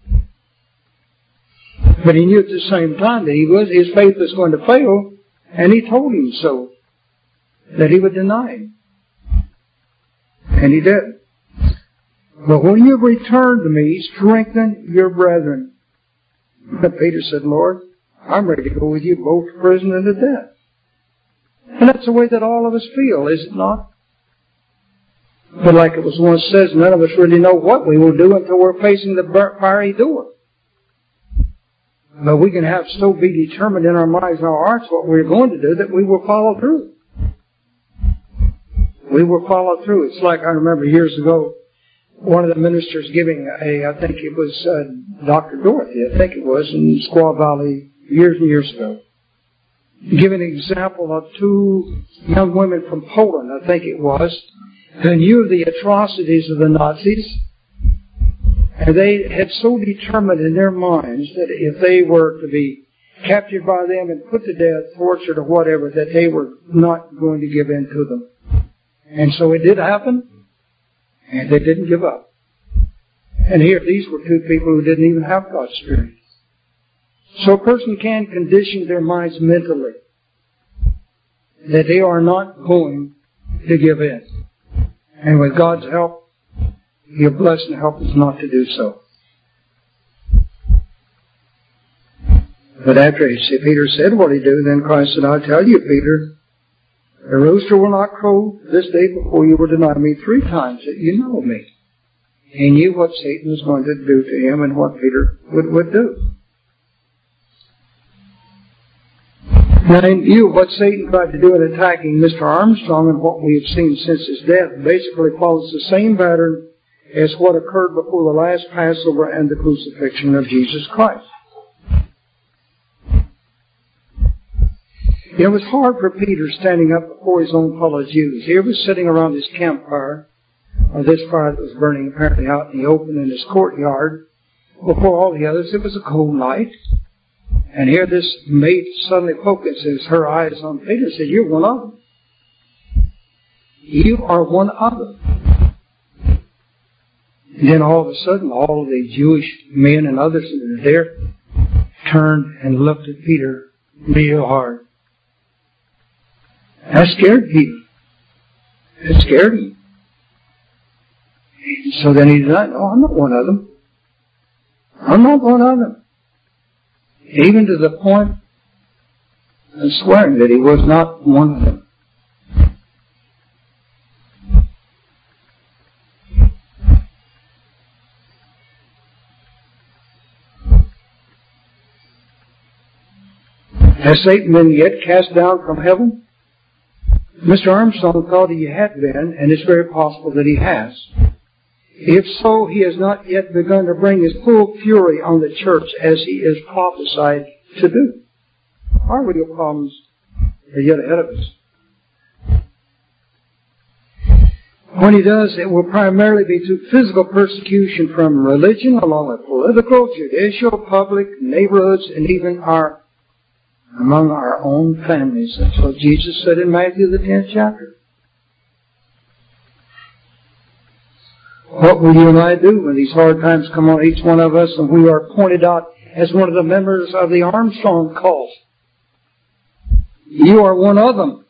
But he knew at the same time that he was, his faith was going to fail, and he told him so, that he would deny him. And he did. But when you return to me, strengthen your brethren. But Peter said, Lord, I'm ready to go with you both to prison and to death. And that's the way that all of us feel, is it not? But like it was once says, none of us really know what we will do until we're facing the fiery door. But we can have so be determined in our minds and our hearts what we're going to do that we will follow through. We will follow through. It's like I remember years ago, one of the ministers giving a, I think it was uh, Doctor Dorothy, I think it was, in Squaw Valley years and years ago, giving an example of two young women from Poland, I think it was, who knew the atrocities of the Nazis. And they had so determined in their minds that if they were to be captured by them and put to death, tortured, or whatever, that they were not going to give in to them. And so it did happen, and they didn't give up. And here, these were two people who didn't even have God's Spirit. So a person can condition their minds mentally that they are not going to give in. And with God's help, He'll bless and help us not to do so. But after Peter said what he do, then Christ said, I tell you, Peter, the rooster will not crow this day before you will deny me three times that you know me. He knew what Satan was going to do to him and what Peter would, would do. Now he knew what Satan tried to do in attacking Mister Armstrong, and what we have seen since his death basically follows the same pattern as what occurred before the last Passover and the crucifixion of Jesus Christ. It was hard for Peter standing up before his own fellow Jews. Here he was sitting around his campfire, or this fire that was burning apparently out in the open in his courtyard, before all the others. It was a cold night. And here this maid suddenly focuses her eyes on Peter and said, "You're one of them. You are one of them." And then all of a sudden, all of the Jewish men and others that were there turned and looked at Peter real hard. That scared Peter. It scared him. So then he said, "No, I'm not one of them. I'm not one of them." Even to the point of swearing that he was not one of them. Has Satan been yet cast down from heaven? Mister Armstrong thought he had been, and it's very possible that he has. If so, he has not yet begun to bring his full fury on the church as he is prophesied to do. Our real problems are yet ahead of us. When he does, it will primarily be through physical persecution from religion, along with political, judicial, public, neighborhoods, and even our among our own families. That's what Jesus said in Matthew the tenth chapter. What will you and I do when these hard times come on each one of us and we are pointed out as one of the members of the Armstrong cult? You are one of them.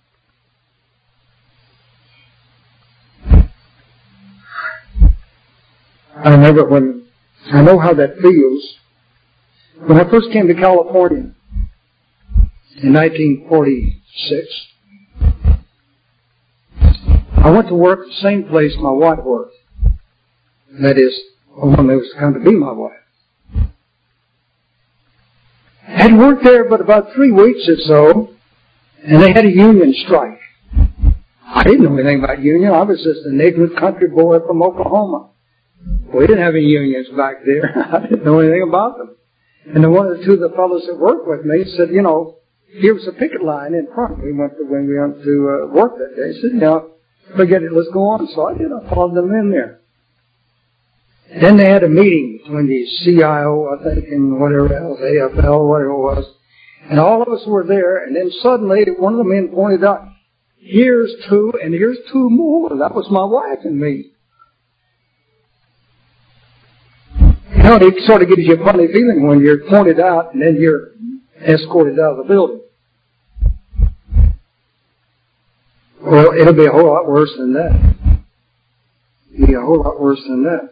I remember when, I know how that feels. When I first came to California in nineteen forty-six, I went to work at the same place my wife worked. That is, the one that was going to be my wife. I had worked there but about three weeks or so, and they had a union strike. I didn't know anything about union. I was just an ignorant country boy from Oklahoma. We didn't have any unions back there. I didn't know anything about them. And then one or two of the fellows that worked with me said, you know, here was a picket line in front. We went to, when we went to uh, work that day. I said, no, forget it, let's go on. So I did. I followed them in there. Then they had a meeting between the C I O, I think, and whatever else, A F L, whatever it was. And all of us were there, and then suddenly one of the men pointed out, here's two, and here's two more. That was my wife and me. You know, it sort of gives you a funny feeling when you're pointed out and then you're escorted out of the building. Well, it'll be a whole lot worse than that. It'll be a whole lot worse than that.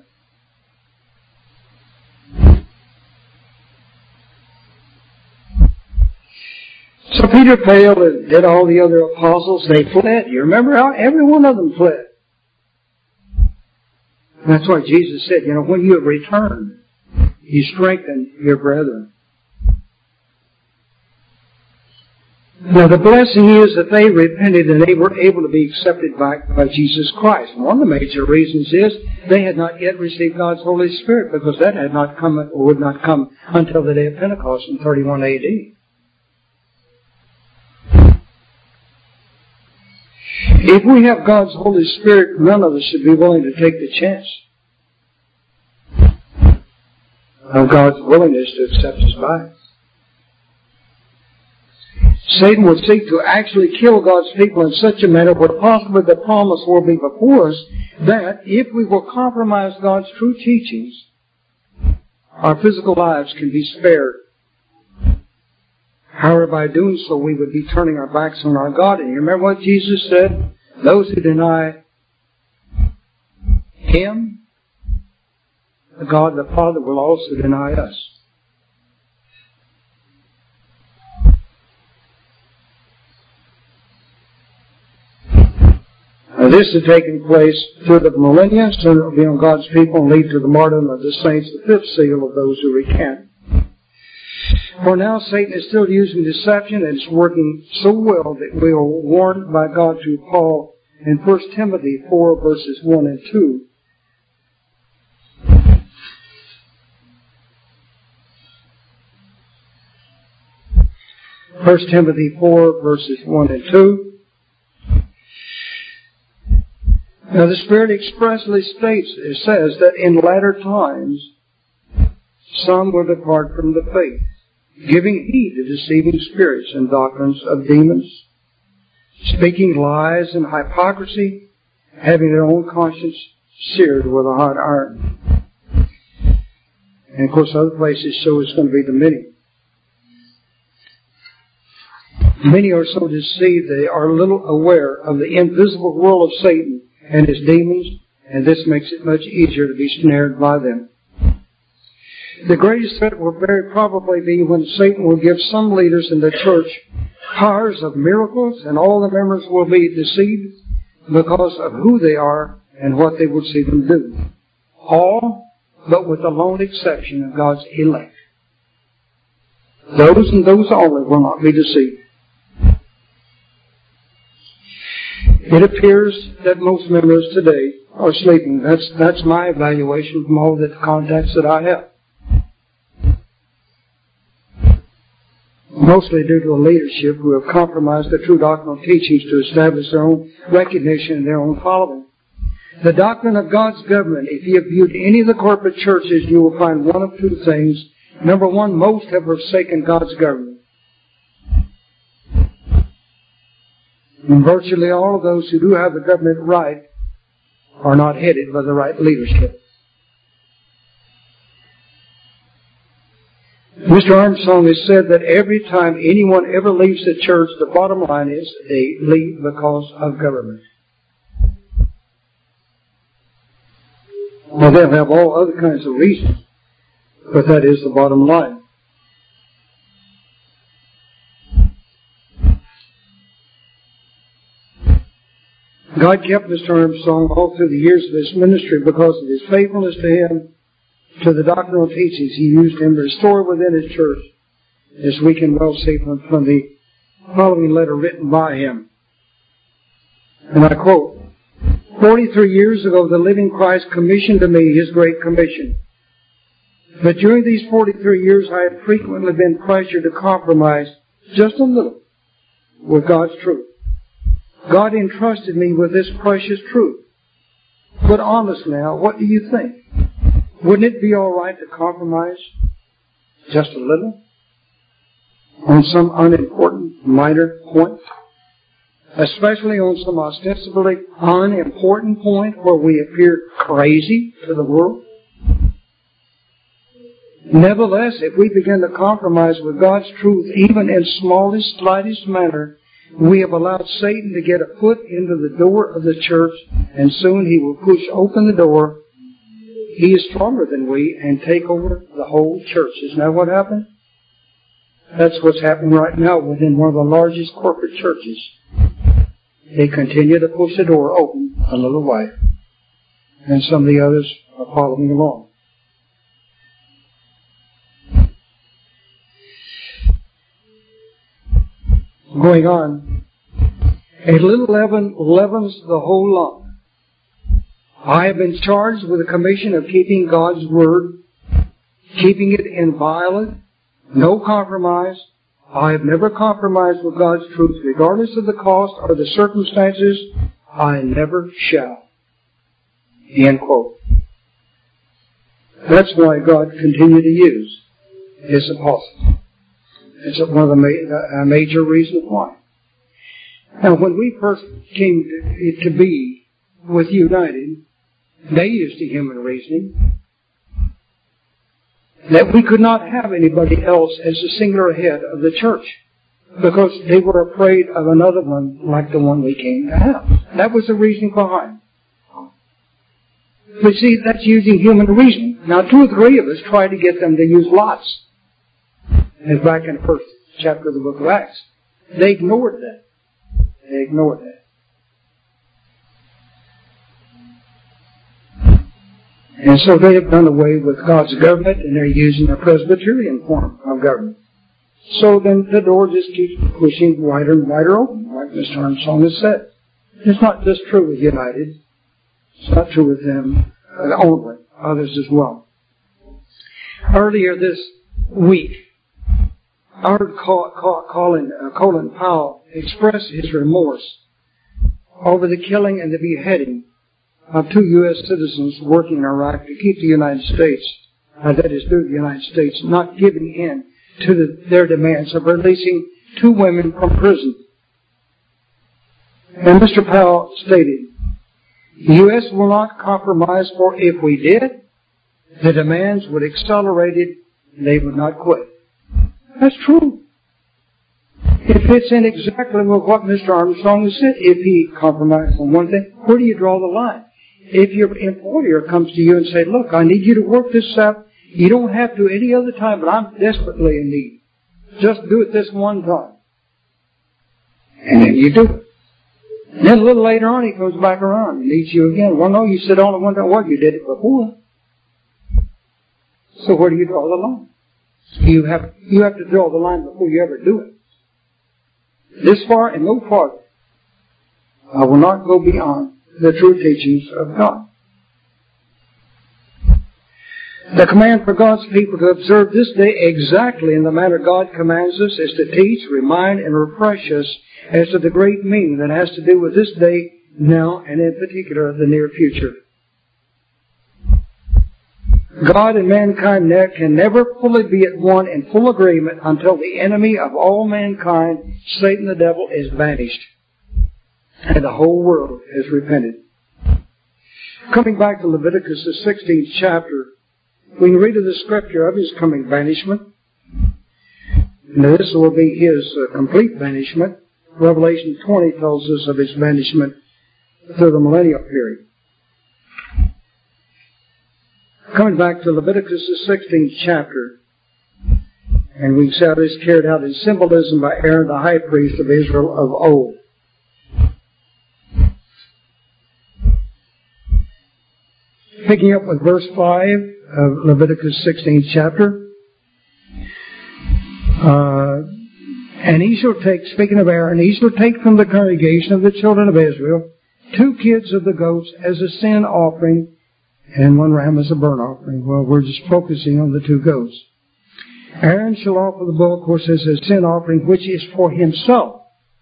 So Peter failed, and did all the other apostles. They fled. You remember how every one of them fled. That's why Jesus said, you know, when you have returned, you strengthen your brethren. Now the blessing is that they repented and they were able to be accepted by, by Jesus Christ. And one of the major reasons is they had not yet received God's Holy Spirit, because that had not come or would not come until the day of Pentecost in thirty-one A D. If we have God's Holy Spirit, none of us should be willing to take the chance of God's willingness to accept us back. Satan would seek to actually kill God's people in such a manner where possibly the promise will be before us that if we will compromise God's true teachings, our physical lives can be spared. However, by doing so, we would be turning our backs on our God. And you remember what Jesus said? Those who deny Him, the God the Father, will also deny us. Now, this has taken place through the millennia, so it will be on God's people and lead to the martyrdom of the saints, the fifth seal of those who recant. For now, Satan is still using deception, and it's working so well that we are warned by God through Paul in First Timothy four, verses one and two, First Timothy four, verses one and two. Now the Spirit expressly states, it says that in latter times some will depart from the faith, giving heed to deceiving spirits and doctrines of demons, speaking lies and hypocrisy, having their own conscience seared with a hot iron. And of course other places show it's going to be the many. Many are so deceived they are little aware of the invisible world of Satan and his demons, and this makes it much easier to be snared by them. The greatest threat will very probably be when Satan will give some leaders in the church powers of miracles, and all the members will be deceived because of who they are and what they would see them do. All but with the lone exception of God's elect. Those and those only will not be deceived. It appears that most members today are sleeping. That's, that's my evaluation from all the contacts that I have. Mostly due to a leadership who have compromised the true doctrinal teachings to establish their own recognition and their own following. The doctrine of God's government, if you have viewed any of the corporate churches, you will find one of two things. Number one, most have forsaken God's government. And virtually all of those who do have the government right are not headed by the right leadership. Mister Armstrong has said that every time anyone ever leaves the church, the bottom line is they leave because of government. Well, they'll have all other kinds of reasons, but that is the bottom line. God kept Mister Armstrong all through the years of his ministry because of his faithfulness to him, to the doctrinal teachings he used him to restore within his church, as we can well see from, from the following letter written by him. And I quote, forty-three years ago the living Christ commissioned to me his great commission. But during these forty-three years I have frequently been pressured to compromise just a little with God's truth. God entrusted me with this precious truth. But honest now, what do you think? Wouldn't it be all right to compromise just a little on some unimportant minor point? Especially on some ostensibly unimportant point where we appear crazy to the world? Nevertheless, if we begin to compromise with God's truth, even in smallest, slightest manner, we have allowed Satan to get a foot into the door of the church, and soon he will push open the door. He is stronger than we and take over the whole church. Isn't that what happened? That's what's happening right now within one of the largest corporate churches. They continue to push the door open a little way, and some of the others are following along. Going on, a little leaven leavens the whole lump. I have been charged with the commission of keeping God's word, keeping it inviolate, no compromise. I have never compromised with God's truth, regardless of the cost or the circumstances. I never shall. End quote. That's why God continued to use His apostles. It's one of the ma- a major reasons why. Now, when we first came to, to be with United, they used the human reasoning that we could not have anybody else as the singular head of the church because they were afraid of another one like the one we came to have. That was the reasoning behind. But see, that's using human reasoning. Now, two or three of us tried to get them to use lots. As back in the first chapter of the book of Acts. They ignored that. They ignored that. And so they have done away with God's government, and they're using a Presbyterian form of government. So then the door just keeps pushing wider and wider open, like Mister Armstrong has said. It's not just true with United. It's not true with them only. Others as well. Earlier this week, I heard Colin, uh, Colin Powell express his remorse over the killing and the beheading of two U S citizens working in Iraq to keep the United States, uh, that is, through the United States, not giving in to the, their demands of releasing two women from prison. And Mister Powell stated, the U S will not compromise, for if we did, the demands would accelerate it and they would not quit. That's true. It fits in exactly with what Mister Armstrong has said. If he compromised on one thing, where do you draw the line? If your employer comes to you and says, look, I need you to work this out, you don't have to any other time, but I'm desperately in need. Just do it this one time. And then you do it. And then a little later on, he comes back around and needs you again. Well, no, you said only one time. Well, you did it before. So where do you draw the line? You have, you have to draw the line before you ever do it. This far and no farther. I will not go beyond the true teachings of God. The command for God's people to observe this day exactly in the manner God commands us is to teach, remind, and refresh us as to the great meaning that has to do with this day now, and in particular the near future. God and mankind can never fully be at one in full agreement until the enemy of all mankind, Satan the devil, is banished and the whole world has repented. Coming back to Leviticus, the sixteenth chapter, we can read of the scripture of his coming banishment. Now, this will be his uh, complete banishment. Revelation twenty tells us of his banishment through the millennial period. Coming back to Leviticus, the sixteenth chapter, and we see how this carried out in symbolism by Aaron, the high priest of Israel of old. Picking up with verse five of Leviticus sixteenth chapter, uh, and he shall take, speaking of Aaron, he shall take from the congregation of the children of Israel two kids of the goats as a sin offering, and one ram as a burnt offering. Well, we're just focusing on the two goats. Aaron shall offer the bull, of course, as a sin offering, which is for himself,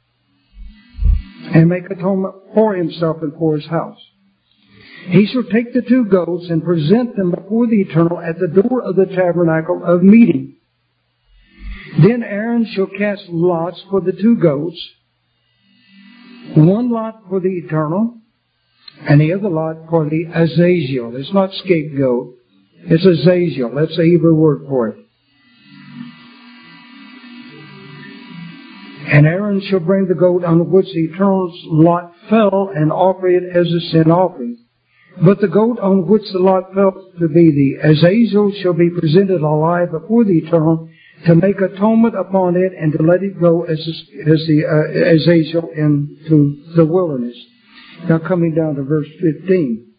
and make atonement for himself and for his house. He shall take the two goats and present them before the Eternal at the door of the tabernacle of meeting. Then Aaron shall cast lots for the two goats, one lot for the Eternal, and the other lot for the Azazel. It's not scapegoat. It's Azazel. That's the Hebrew word for it. And Aaron shall bring the goat on which the Eternal's lot fell and offer it as a sin offering. But the goat on which the lot fell to be the Azazel shall be presented alive before the Eternal to make atonement upon it and to let it go as, as the uh, Azazel into the wilderness. Now coming down to verse fifteen.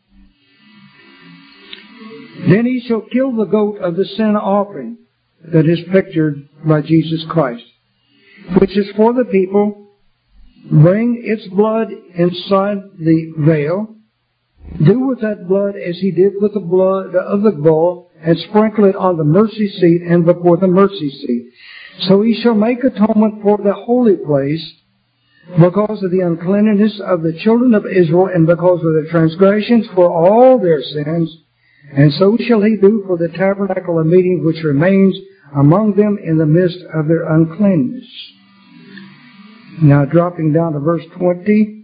Then he shall kill the goat of the sin offering that is pictured by Jesus Christ, which is for the people. Bring its blood inside the veil. Do with that blood as he did with the blood of the bull, and sprinkle it on the mercy seat and before the mercy seat. So he shall make atonement for the holy place, because of the uncleanness of the children of Israel, and because of their transgressions for all their sins. And so shall he do for the tabernacle of meeting, which remains among them in the midst of their uncleanness. Now dropping down to verse twenty.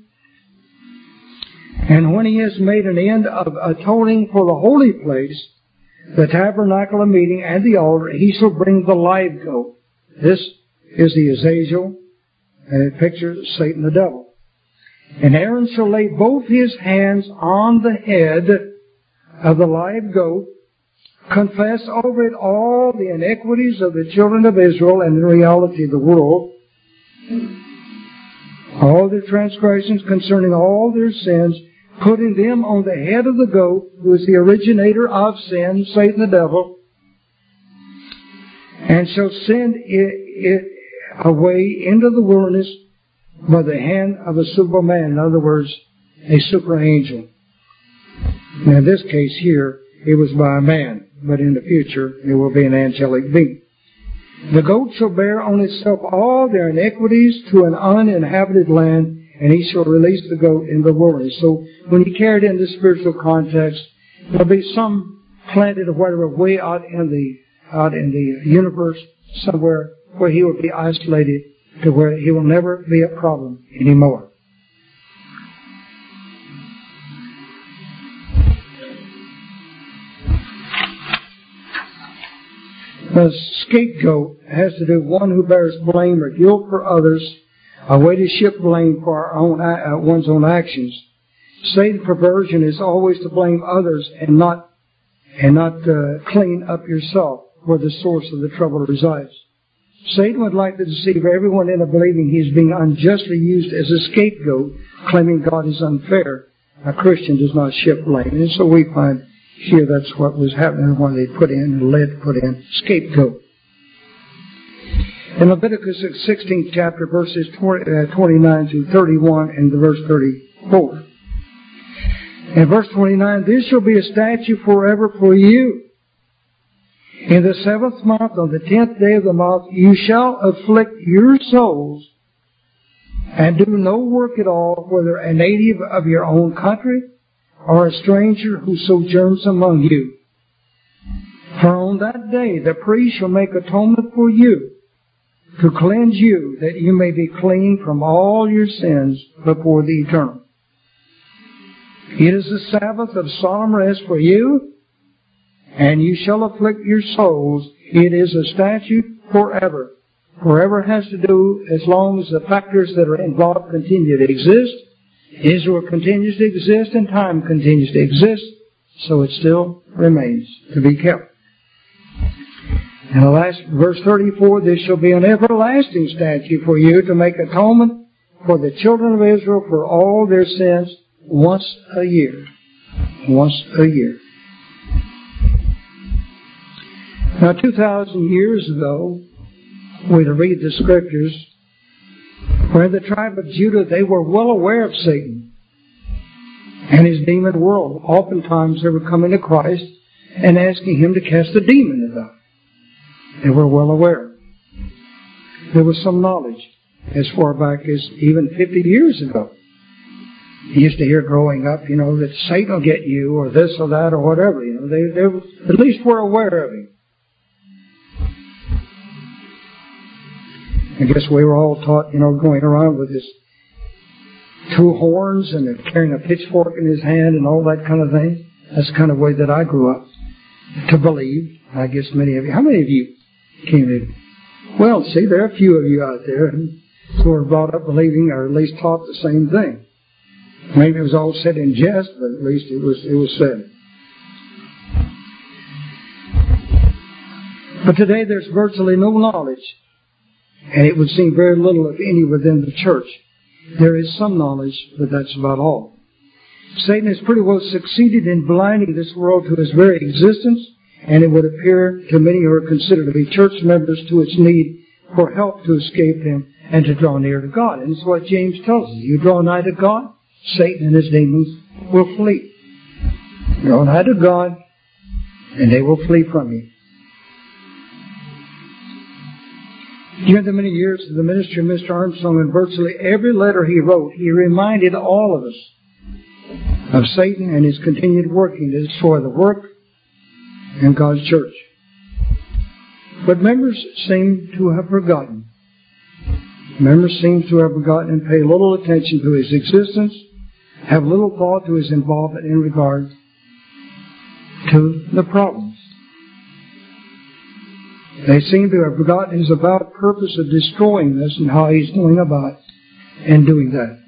And when he has made an end of atoning for the holy place, the tabernacle of meeting, and the altar, he shall bring the live goat. This is the Azazel, and it pictures Satan the devil. And Aaron shall lay both his hands on the head of the live goat, confess over it all the iniquities of the children of Israel, and in reality the world, all their transgressions concerning all their sins, putting them on the head of the goat, who is the originator of sin, Satan the devil, and shall send it, it away into the wilderness by the hand of a superman. In other words, a super angel. Now in this case here, it was by a man, but in the future it will be an angelic being. The goat shall bear on itself all their iniquities to an uninhabited land, and he shall release the goat in the wilderness. So when you carry it in the spiritual context, there'll be some planted or whatever way out in the out in the universe somewhere where he will be isolated to where he will never be a problem anymore. The scapegoat has to do with one who bears blame or guilt for others, a way to shift blame for our own, uh, one's own actions. Satan's perversion is always to blame others and not and not uh, clean up yourself where the source of the trouble resides. Satan would like to deceive everyone into believing he is being unjustly used as a scapegoat, claiming God is unfair. A Christian does not shift blame. And so we find here that's what was happening when they put in, and led put in, scapegoat. In Leviticus sixteenth chapter, verses twenty-nine to thirty-one, and the verse thirty-four. In verse twenty-nine, this shall be a statute forever for you. In the seventh month, on the tenth day of the month, you shall afflict your souls and do no work at all, whether a native of your own country or a stranger who sojourns among you. For on that day the priest shall make atonement for you, to cleanse you, that you may be clean from all your sins before the Eternal. It is the Sabbath of solemn rest for you, and you shall afflict your souls. It is a statute forever. Forever has to do as long as the factors that are involved continue to exist. Israel continues to exist and time continues to exist, so it still remains to be kept. And the last verse thirty-four, this shall be an everlasting statute for you to make atonement for the children of Israel for all their sins once a year. Once a year. Now, two thousand years ago, we read the scriptures where the tribe of Judah, they were well aware of Satan and his demon world. Oftentimes they were coming to Christ and asking him to cast the demon out. They were well aware. There was some knowledge as far back as even fifty years ago. You used to hear growing up, you know, that Satan will get you or this or that or whatever. You know, they, they at least were aware of him. I guess we were all taught, you know, going around with his two horns and carrying a pitchfork in his hand and all that kind of thing. That's the kind of way that I grew up to believe. I guess many of you. How many of you came in? Well, see, there are a few of you out there who were brought up believing, or at least taught the same thing. Maybe it was all said in jest, but at least it was it was said. But today there's virtually no knowledge. And it would seem very little, if any, within the church. There is some knowledge, but that's about all. Satan has pretty well succeeded in blinding this world to his very existence, and it would appear to many who are considered to be church members to its need for help to escape him and to draw near to God. And it's what James tells us. You draw nigh to God, Satan and his demons will flee. Draw nigh to God, and they will flee from you. During the many years of the ministry of Mister Armstrong, in virtually every letter he wrote, he reminded all of us of Satan and his continued working to destroy the work and God's church. But members seem to have forgotten. Members seem to have forgotten and pay little attention to his existence, have little thought to his involvement in regard to the problems. They seem to have forgotten his avowed purpose of destroying this and how he's going about and doing that.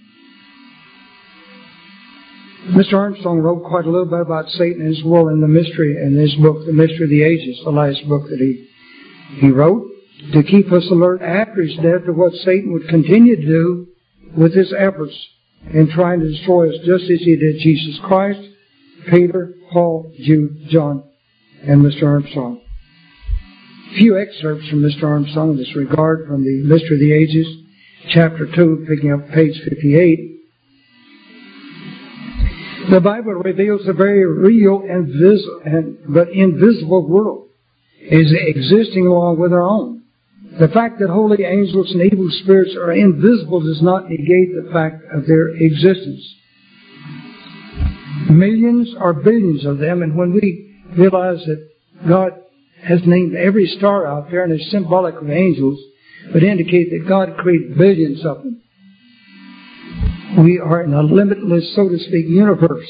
Mister Armstrong wrote quite a little bit about Satan and his world in the mystery, in his book, The Mystery of the Ages, the last book that he, he wrote, to keep us alert after his death to what Satan would continue to do with his efforts in trying to destroy us, just as he did Jesus Christ, Peter, Paul, Jude, John, and Mister Armstrong. A few excerpts from Mister Armstrong in this regard from the Mystery of the Ages, chapter two, picking up page fifty-eight. The Bible reveals a very real and vis- and, but invisible world is existing along with our own. The fact that holy angels and evil spirits are invisible does not negate the fact of their existence. Millions or billions of them, and when we realize that God has named every star out there and is symbolic of angels, would indicate that God created billions of them. We are in a limitless, so to speak, universe.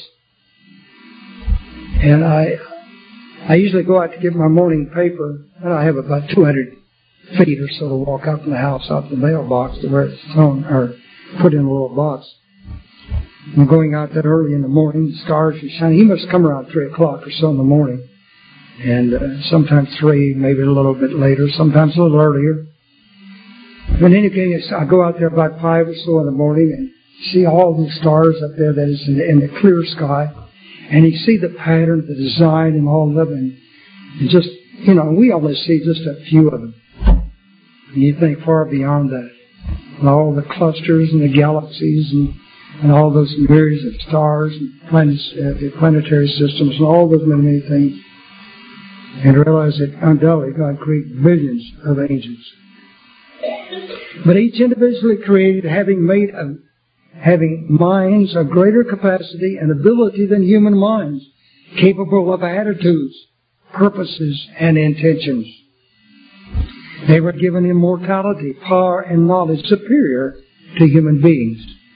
And I I usually go out to get my morning paper, and I have about two hundred feet or so to walk out from the house, out to the mailbox to where it's thrown, or put in a little box. I'm going out that early in the morning, the stars are shining. He must come around three o'clock or so in the morning. And uh, sometimes three, maybe a little bit later, sometimes a little earlier. But in any case, I go out there about five or so in the morning and see all the stars up there that is in the, in the clear sky. And you see the pattern, the design, and all of them. And just, you know, we only see just a few of them. And you think far beyond that. And all the clusters and the galaxies and, and all those myriads of stars and planets, uh, the planetary systems and all those many, many things. And realize that undoubtedly God created billions of angels. But each individually created, having made a, having minds of greater capacity and ability than human minds, capable of attitudes, purposes, and intentions. They were given immortality, power, and knowledge superior to human beings.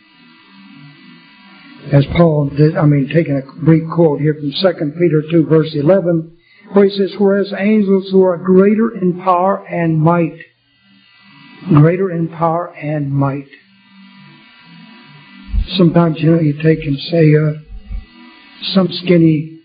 As Paul did, I mean, taking a brief quote here from Second Peter two, verse eleven, where he says, whereas angels who are greater in power and might, greater in power and might. Sometimes, you know, you take and say, uh, some skinny,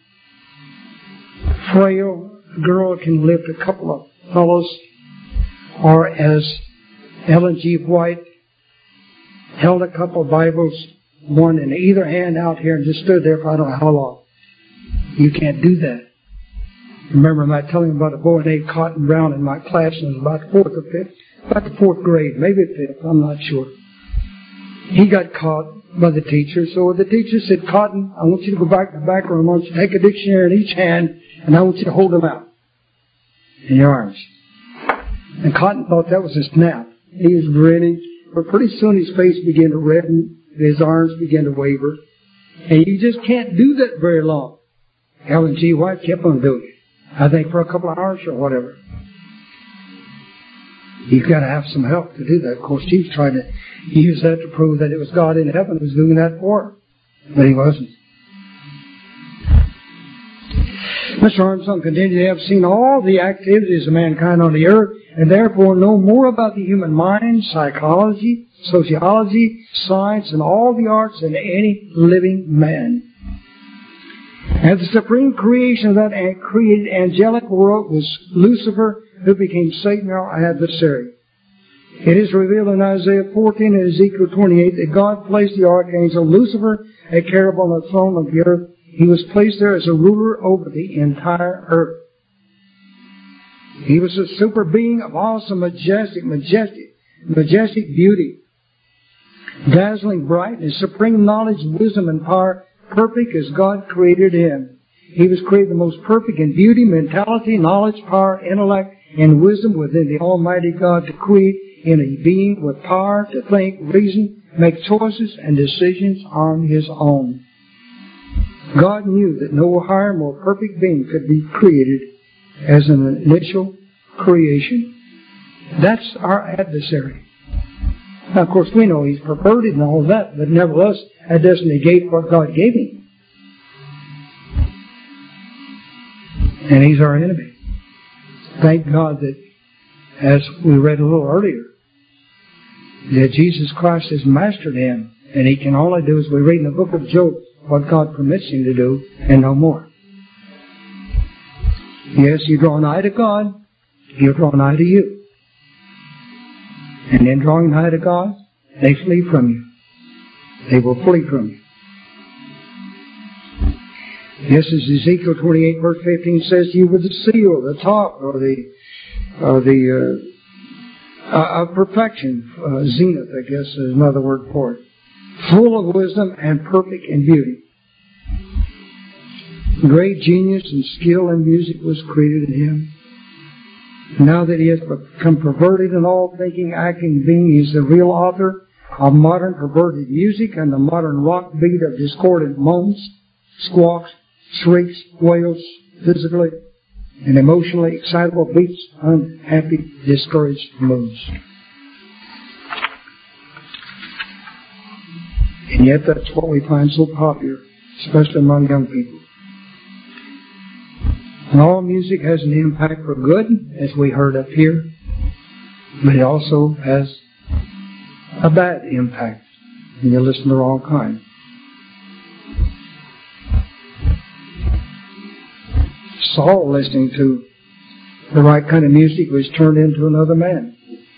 frail girl can lift a couple of fellows, or as Ellen G. White held a couple of Bibles, one in either hand out here, and just stood there for I don't know how long. You can't do that. Remember, am I telling you about a boy named Cotton Brown in my class, and it was about fourth or fifth, about the fourth grade, maybe fifth, I'm not sure. He got caught by the teacher, so the teacher said, Cotton, I want you to go back to the back room, I want you to take a dictionary in each hand, and I want you to hold them out in your arms. And Cotton thought that was a snap. He was grinning, but pretty soon his face began to redden, his arms began to waver, and you just can't do that very long. Ellen G. White kept on doing it. I think for a couple of hours or whatever. You've got to have some help to do that. Of course, he was trying to use that to prove that it was God in heaven who was doing that for her. But he wasn't. Mister Armstrong continued, they have seen all the activities of mankind on the earth, and therefore know more about the human mind, psychology, sociology, science, and all the arts than any living man. And the supreme creation of that created angelic world was Lucifer, who became Satan, our adversary. It is revealed in Isaiah fourteen and Ezekiel twenty-eight that God placed the archangel Lucifer at cherub on the throne of the earth. He was placed there as a ruler over the entire earth. He was a super being of awesome, majestic, majestic, majestic beauty, dazzling brightness, supreme knowledge, wisdom, and power, perfect as God created him. He was created the most perfect in beauty, mentality, knowledge, power, intellect, and wisdom within the Almighty God to create in a being with power to think, reason, make choices and decisions on his own. God knew that no higher, more perfect being could be created as an initial creation. That's our adversary. Now, of course, we know he's perverted and all that, but nevertheless, that doesn't negate what God gave him. And he's our enemy. Thank God that, as we read a little earlier, that Jesus Christ has mastered him, and he can only do, as we read in the book of Job, what God permits him to do, and no more. Yes, you draw nigh to God, he'll draw nigh to you. And in drawing nigh to God, they flee from you. They will flee from you. Yes, as Ezekiel twenty-eight verse fifteen says, you were the seal, the top, or the or the uh, uh, of perfection, uh, zenith, I guess is another word for it, full of wisdom and perfect in beauty. Great genius and skill in music was created in him. Now that he has become perverted in all thinking, acting, being, he is the real author of modern perverted music and the modern rock beat of discordant moans, squawks, shrieks, wails, physically and emotionally excitable beats, unhappy, discouraged moods. And yet that's what we find so popular, especially among young people. And all music has an impact for good, as we heard up here, but it also has a bad impact when you listen to the wrong kind. Saul, listening to the right kind of music, was turned into another man.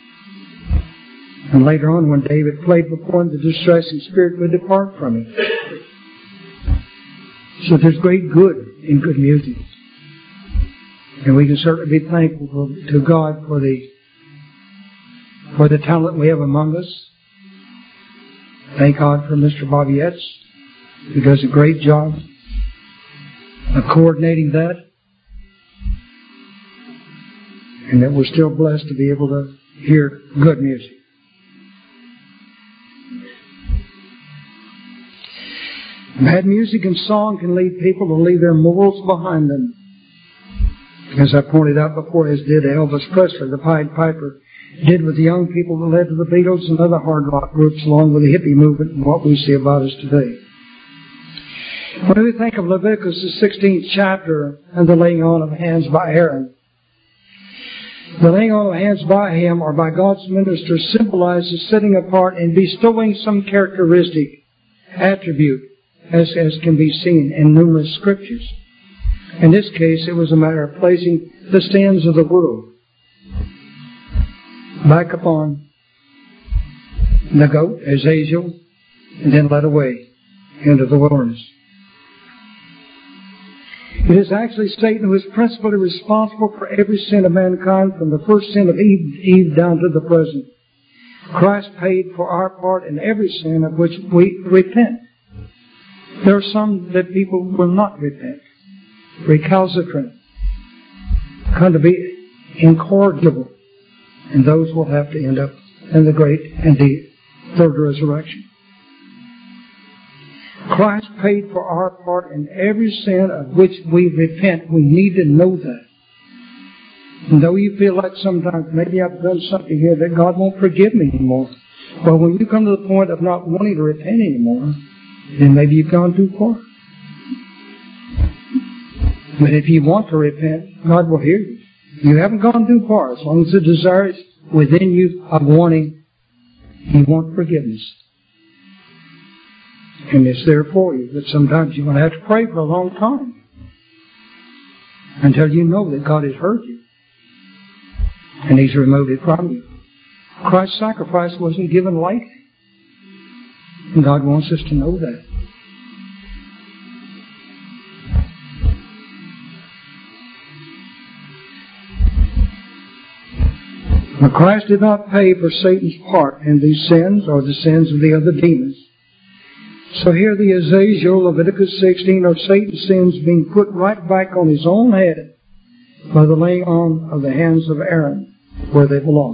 And later on, when David played before him, the distressing spirit would depart from him. So there's great good in good music. And we can certainly be thankful to God for the for the talent we have among us. Thank God for Mister Bobby Etz, who does a great job of coordinating that. And that we're still blessed to be able to hear good music. Bad music and song can lead people to leave their morals behind them. As I pointed out before, as did Elvis Presley, the Pied Piper, did with the young people that led to the Beatles and other hard rock groups, along with the hippie movement and what we see about us today. When we think of Leviticus, the sixteenth chapter, and the laying on of hands by Aaron, the laying on of hands by him or by God's minister symbolizes setting apart and bestowing some characteristic, attribute, as, as can be seen in numerous scriptures. In this case, it was a matter of placing the sins of the world back upon the goat, Azazel, and then led away into the wilderness. It is actually Satan who is principally responsible for every sin of mankind, from the first sin of Eve, Eve down to the present. Christ paid for our part in every sin of which we repent. There are some that people will not repent, recalcitrant, come to be incorrigible, and those will have to end up in the great and the third resurrection. Christ paid for our part in every sin of which we repent. We need to know that. And though you feel like sometimes maybe I've done something here that God won't forgive me anymore, well, when you come to the point of not wanting to repent anymore, then maybe you've gone too far. But if you want to repent, God will hear you. You haven't gone too far. As long as the desire is within you of wanting, you want forgiveness. And it's there for you. But sometimes you're going to have to pray for a long time until you know that God has heard you and He's removed it from you. Christ's sacrifice wasn't given lightly. And God wants us to know that. But Christ did not pay for Satan's part in these sins or the sins of the other demons. So here the Azazel, Leviticus sixteen, are Satan's sins being put right back on his own head by the laying on of the hands of Aaron, where they belong.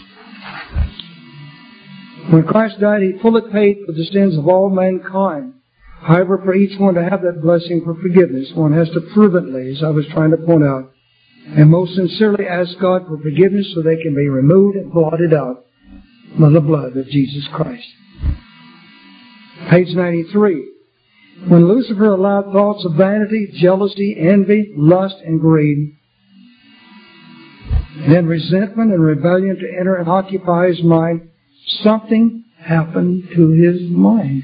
When Christ died, He fully paid for the sins of all mankind. However, for each one to have that blessing for forgiveness, one has to fervently, as I was trying to point out, and most sincerely ask God for forgiveness so they can be removed and blotted out by the blood of Jesus Christ. Page ninety-three. When Lucifer allowed thoughts of vanity, jealousy, envy, lust, and greed, then resentment and rebellion to enter and occupy his mind, something happened to his mind.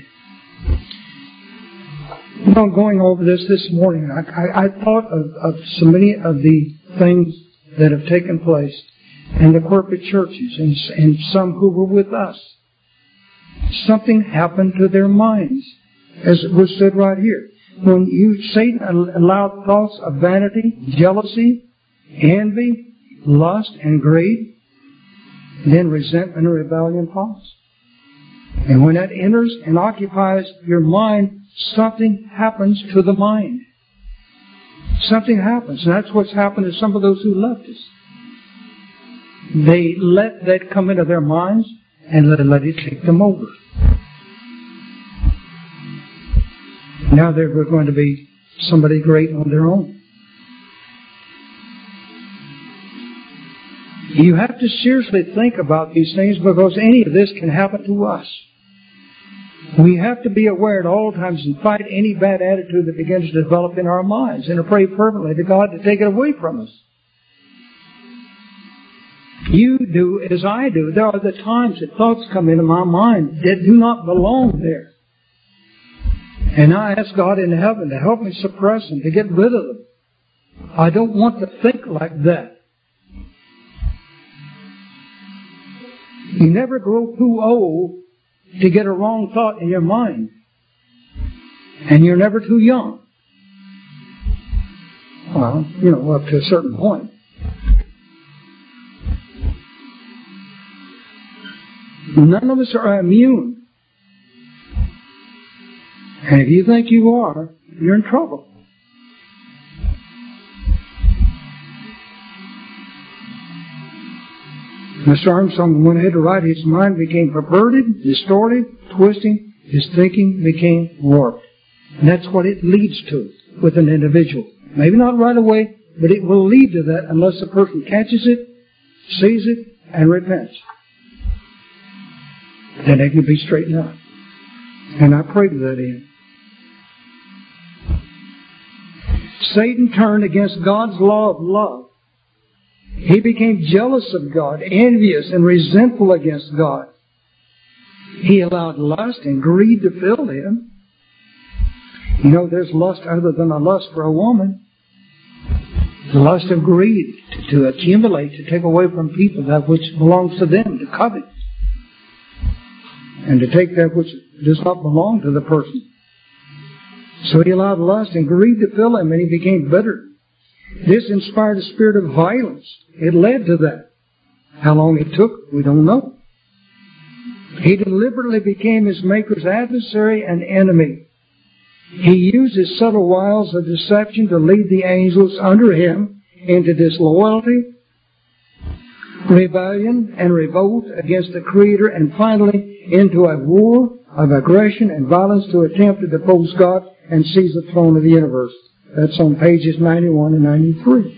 You know, going over this this morning, I, I, I thought of, of so many of the things that have taken place in the corporate churches and, and some who were with us. Something happened to their minds, as it was said right here. When you, Satan allowed thoughts of vanity, jealousy, envy, lust, and greed, then resentment and rebellion follows. And when that enters and occupies your mind, something happens to the mind. Something happens, and that's what's happened to some of those who left us. They let that come into their minds and let, let it take them over. Now they're going to be somebody great on their own. You have to seriously think about these things because any of this can happen to us. We have to be aware at all times and fight any bad attitude that begins to develop in our minds and to pray fervently to God to take it away from us. You do as I do. There are the times that thoughts come into my mind that do not belong there. And I ask God in heaven to help me suppress them, to get rid of them. I don't want to think like that. You never grow too old to get a wrong thought in your mind. And you're never too young. Well, you know, up to a certain point. None of us are immune. And if you think you are, you're in trouble. Mister Armstrong went ahead to write, his mind became perverted, distorted, twisting, his thinking became warped. And that's what it leads to with an individual. Maybe not right away, but it will lead to that unless the person catches it, sees it, and repents. Then they can be straightened out. And I pray to that end. Satan turned against God's law of love. He became jealous of God, envious and resentful against God. He allowed lust and greed to fill him. You know, there's lust other than a lust for a woman. The lust of greed, to, to accumulate, to take away from people that which belongs to them, to covet. And to take that which does not belong to the person. So he allowed lust and greed to fill him, and he became bitter. This inspired a spirit of violence. It led to that. How long it took, we don't know. He deliberately became his Maker's adversary and enemy. He used his subtle wiles of deception to lead the angels under him into disloyalty, rebellion, and revolt against the Creator, and finally into a war of aggression and violence to attempt to depose God and seize the throne of the universe. That's on pages ninety-one and ninety-three.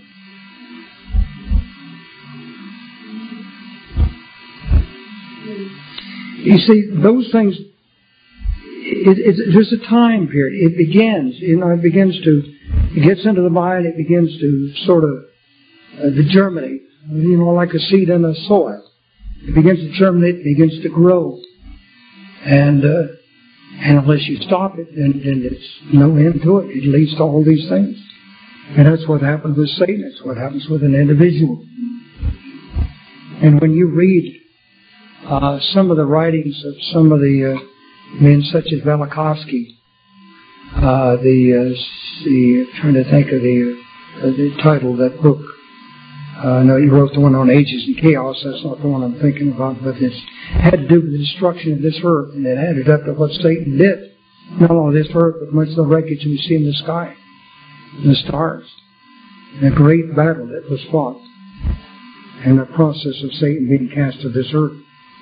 You see, those things, it, it, there's a time period. It begins, you know, it begins to, it gets into the mind, it begins to sort of uh, to germinate, you know, like a seed in the soil. It begins to germinate, it begins to grow. And, uh, and unless you stop it, then, then it's no end to it. It leads to all these things. And that's what happens with Satan. That's what happens with an individual. And when you read uh, some of the writings of some of the uh, men such as Velikovsky, uh, the, uh, the, trying to think of the, uh, the title of that book. Uh, no, he wrote the one on Ages and Chaos. That's not the one I'm thinking about, but it had to do with the destruction of this earth, and it added up to what Satan did. Not only this earth, but much of the wreckage we see in the sky, and the stars. And a great battle that was fought, and the process of Satan being cast to this earth.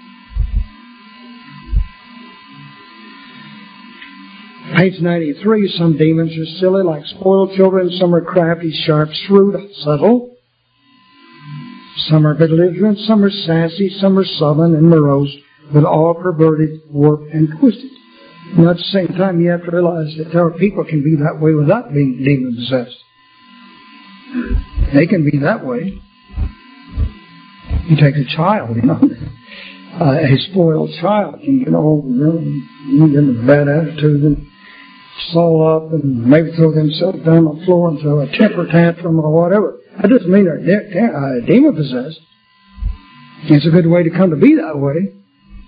Page ninety-three, some demons are silly like spoiled children, some are crafty, sharp, shrewd, subtle. Some are belligerent, some are sassy, some are sullen and morose, but all perverted, warped, and twisted. And at the same time, you have to realize that there are people can be that way without being demon-possessed. They can be that way. You take a child, you know. Uh, a spoiled child can get all, you know, get a bad attitude and swell up and maybe throw themselves down on the floor and throw a temper tantrum or whatever. That doesn't mean they're de- de- uh, demon-possessed. It's a good way to come to be that way.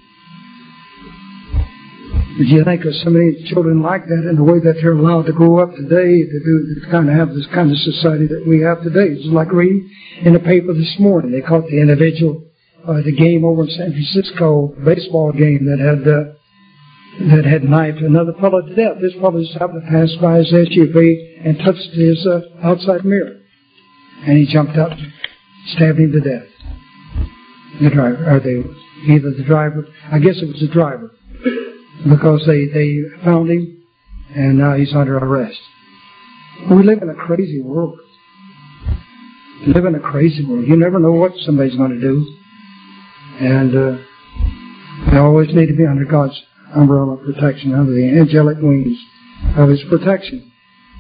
But you think of so many children like that and the way that they're allowed to grow up today to do to kind of have this kind of society that we have today. It's like reading in the paper this morning. They caught the individual, uh, the game over in San Francisco, baseball game that had uh, that had knifed another fellow to death. This fellow just happened to pass by his S U V and touched his uh, outside mirror. And he jumped out, stabbed him to death. The driver, or the, either the driver, I guess it was the driver, because they, they found him, and now he's under arrest. We live in a crazy world. We live in a crazy world. You never know what somebody's going to do. And uh, we always need to be under God's umbrella of protection, under the angelic wings of His protection.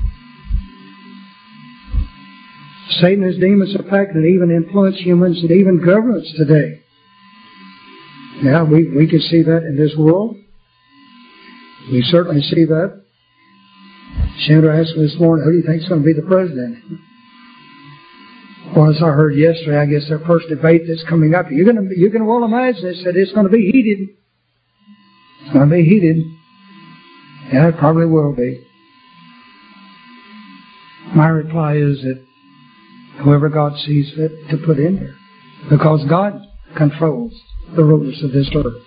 Satan has demons affect and even influence humans and even governments today. Yeah, we, we can see that in this world. We certainly see that. Chandra asked me this morning, who do you think is going to be the president? Well, as I heard yesterday, I guess their first debate that's coming up, you can, you can well imagine this, that it's going to be heated. It's going to be heated. Yeah, it probably will be. My reply is that whoever God sees fit to put in there, because God controls the rulers of this earth.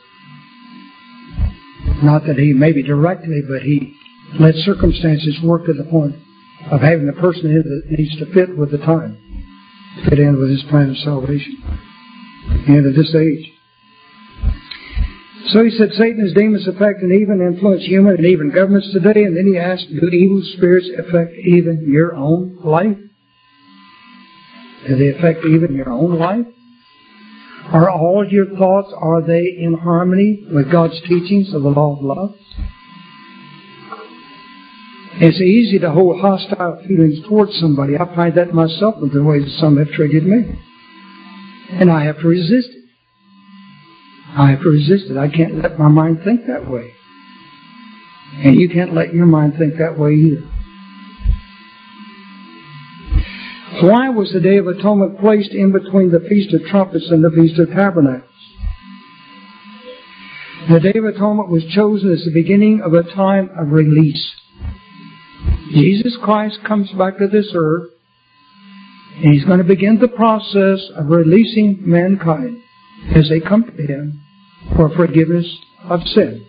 Not that He maybe directly, but He lets circumstances work to the point of having the person in that needs to fit with the time, fit in with His plan of salvation, and of this age. So he said, Satan has demons affect and even influence human and even governments today. And then he asked, do evil spirits affect even your own life? Do they affect even your own life? Are all your thoughts, are they in harmony with God's teachings of the law of love? It's easy to hold hostile feelings towards somebody. I find that myself with the way that some have treated me. And I have to resist it. I have to resist it. I can't let my mind think that way. And you can't let your mind think that way either. Why was the Day of Atonement placed in between the Feast of Trumpets and the Feast of Tabernacles? The Day of Atonement was chosen as the beginning of a time of release. Jesus Christ comes back to this earth, and He's going to begin the process of releasing mankind as they come to Him for forgiveness of sin.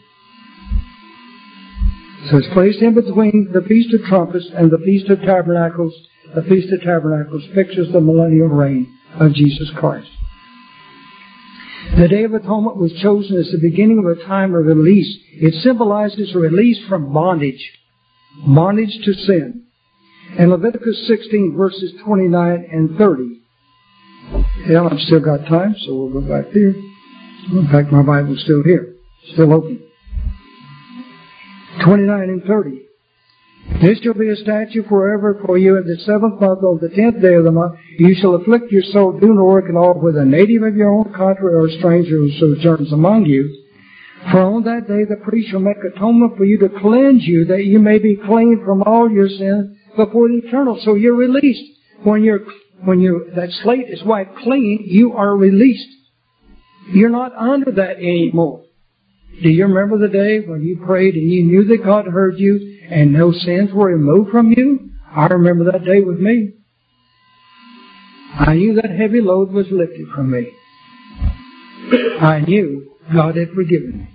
So it's placed in between the Feast of Trumpets and the Feast of Tabernacles. The Feast of Tabernacles pictures the millennial reign of Jesus Christ. The Day of Atonement was chosen as the beginning of a time of release. It symbolizes release from bondage, bondage to sin. In Leviticus sixteen, verses twenty-nine and thirty. Yeah, I've still got time, so we'll go back there. In fact, my Bible's still here, still open. twenty-nine and thirty. This shall be a statute forever for you. In the seventh month, on the tenth day of the month, you shall afflict your soul, do no work at all, with a native of your own country or a stranger who sojourns among you. For on that day the priest shall make atonement for you to cleanse you, that you may be clean from all your sins before the Eternal. So you're released. When you're When you that slate is wiped clean, you are released. You're not under that anymore. Do you remember the day when you prayed and you knew that God heard you and no sins were removed from you? I remember that day with me. I knew that heavy load was lifted from me. I knew God had forgiven me.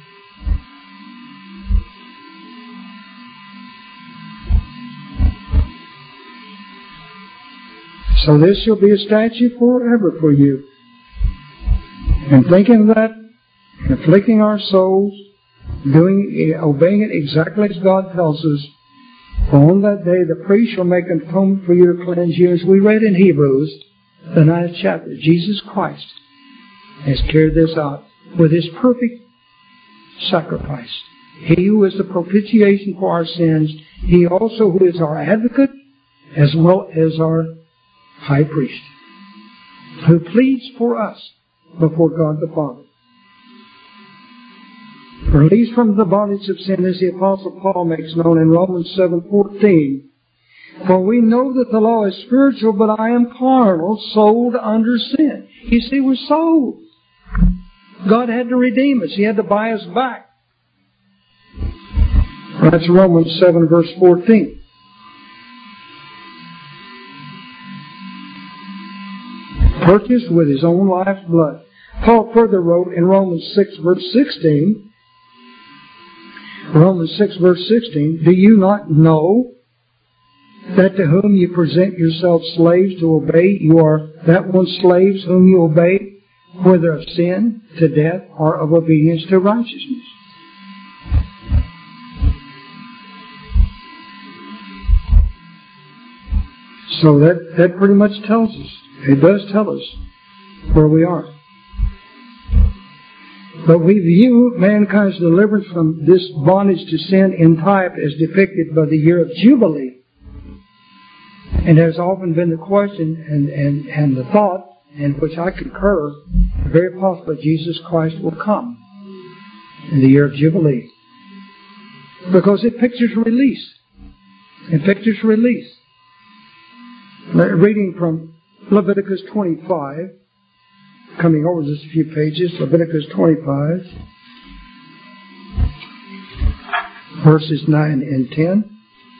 So this shall be a statute forever for you. And thinking of that, afflicting our souls, doing, obeying it exactly as God tells us, for on that day the priest shall make an atonement for you to cleanse you, as we read in Hebrews, the ninth chapter. Jesus Christ has carried this out with His perfect sacrifice. He who is the propitiation for our sins, He also who is our advocate, as well as our High Priest, who pleads for us before God the Father. Released from the bondage of sin, as the Apostle Paul makes known in Romans seven fourteen. For we know that the law is spiritual, but I am carnal, sold under sin. You see, we're sold. God had to redeem us. He had to buy us back. That's Romans seven verse fourteen. Purchased with His own life's blood. Paul further wrote in Romans six verse sixteen, Romans six verse sixteen, do you not know that to whom you present yourselves slaves to obey, you are that one slaves whom you obey, whether of sin to death or of obedience to righteousness. So that, that pretty much tells us, it does tell us where we are. But we view mankind's deliverance from this bondage to sin in type as depicted by the year of Jubilee. And there's often been the question and, and, and the thought, in which I concur, very possibly Jesus Christ will come in the year of Jubilee. Because it pictures release. It pictures release. Reading from Leviticus twenty-five, coming over just a few pages, Leviticus twenty-five, verses nine and ten.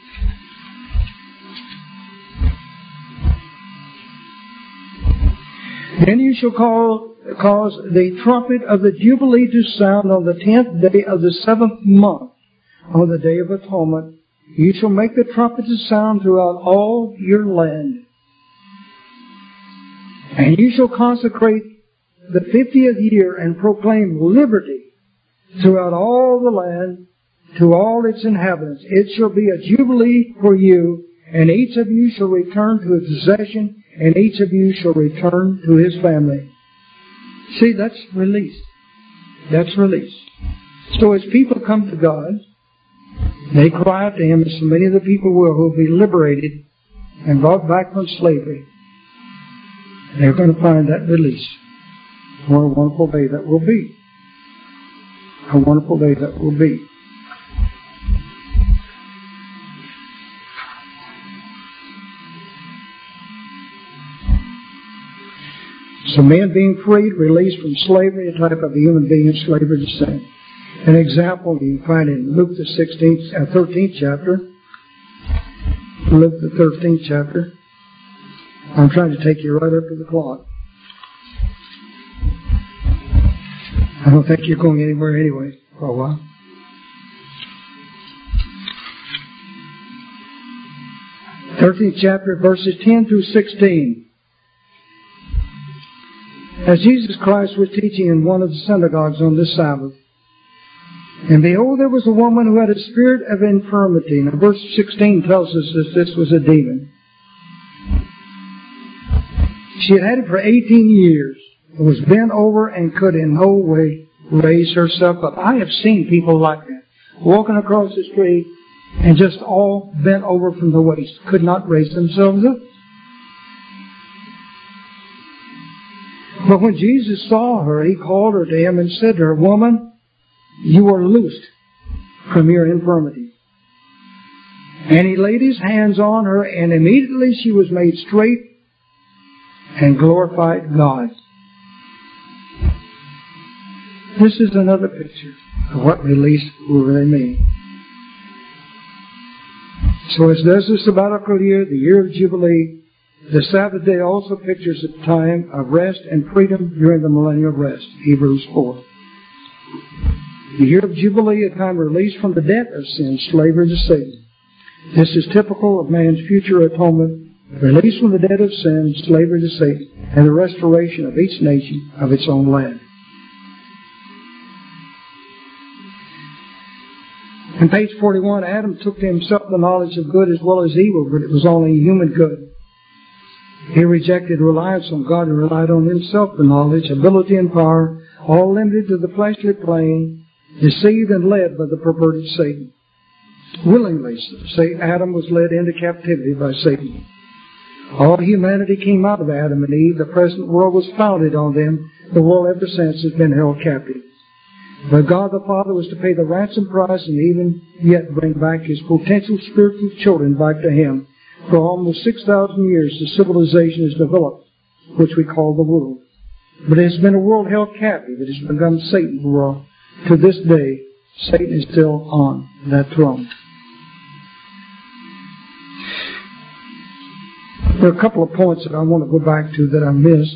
Then you shall call, cause the trumpet of the Jubilee to sound on the tenth day of the seventh month, on the day of atonement. You shall make the trumpet to sound throughout all your land. And you shall consecrate the fiftieth year and proclaim liberty throughout all the land to all its inhabitants. It shall be a jubilee for you, and each of you shall return to his possession, and each of you shall return to his family. See, that's release. That's release. So as people come to God, they cry out to Him, as so many of the people will, who will be liberated and brought back from slavery. They're going to find that release. What a wonderful day that will be. A wonderful day that will be. So man being freed, released from slavery, a type of a human being in slavery to sin. An example you can find in Luke the sixteenth, uh, thirteenth chapter. Luke the thirteenth chapter. I'm trying to take you right up to the clock. I don't think you're going anywhere anyway for a while. thirteenth chapter, verses ten through sixteen. As Jesus Christ was teaching in one of the synagogues on this Sabbath, and behold, there was a woman who had a spirit of infirmity. Now, verse sixteen tells us that this was a demon. She had had it for eighteen years, was bent over and could in no way raise herself up. I have seen people like that, walking across the street and just all bent over from the waist, could not raise themselves up. But when Jesus saw her, He called her to Him and said to her, "Woman, you are loosed from your infirmity." And He laid His hands on her, and immediately she was made straight and glorified God. This is another picture of what release will really mean. So as does the sabbatical year, the year of Jubilee, the Sabbath day also pictures a time of rest and freedom during the millennial rest, Hebrews four. The year of Jubilee, a time of release from the debt of sin, slavery to Satan. This is typical of man's future atonement, release from the debt of sin, slavery to Satan, and the restoration of each nation of its own land. On page forty-one, Adam took to himself the knowledge of good as well as evil, but it was only human good. He rejected reliance on God and relied on himself for knowledge, ability, and power, all limited to the fleshly plane, deceived and led by the perverted Satan. Willingly, Adam was led into captivity by Satan. All humanity came out of Adam and Eve. The present world was founded on them. The world ever since has been held captive. But God the Father was to pay the ransom price and even yet bring back His potential spiritual children back to Him. For almost six thousand years, the civilization has developed, which we call the world. But it has been a world held captive. It has become Satan's world. To this day, Satan is still on that throne. There are a couple of points that I want to go back to that I missed.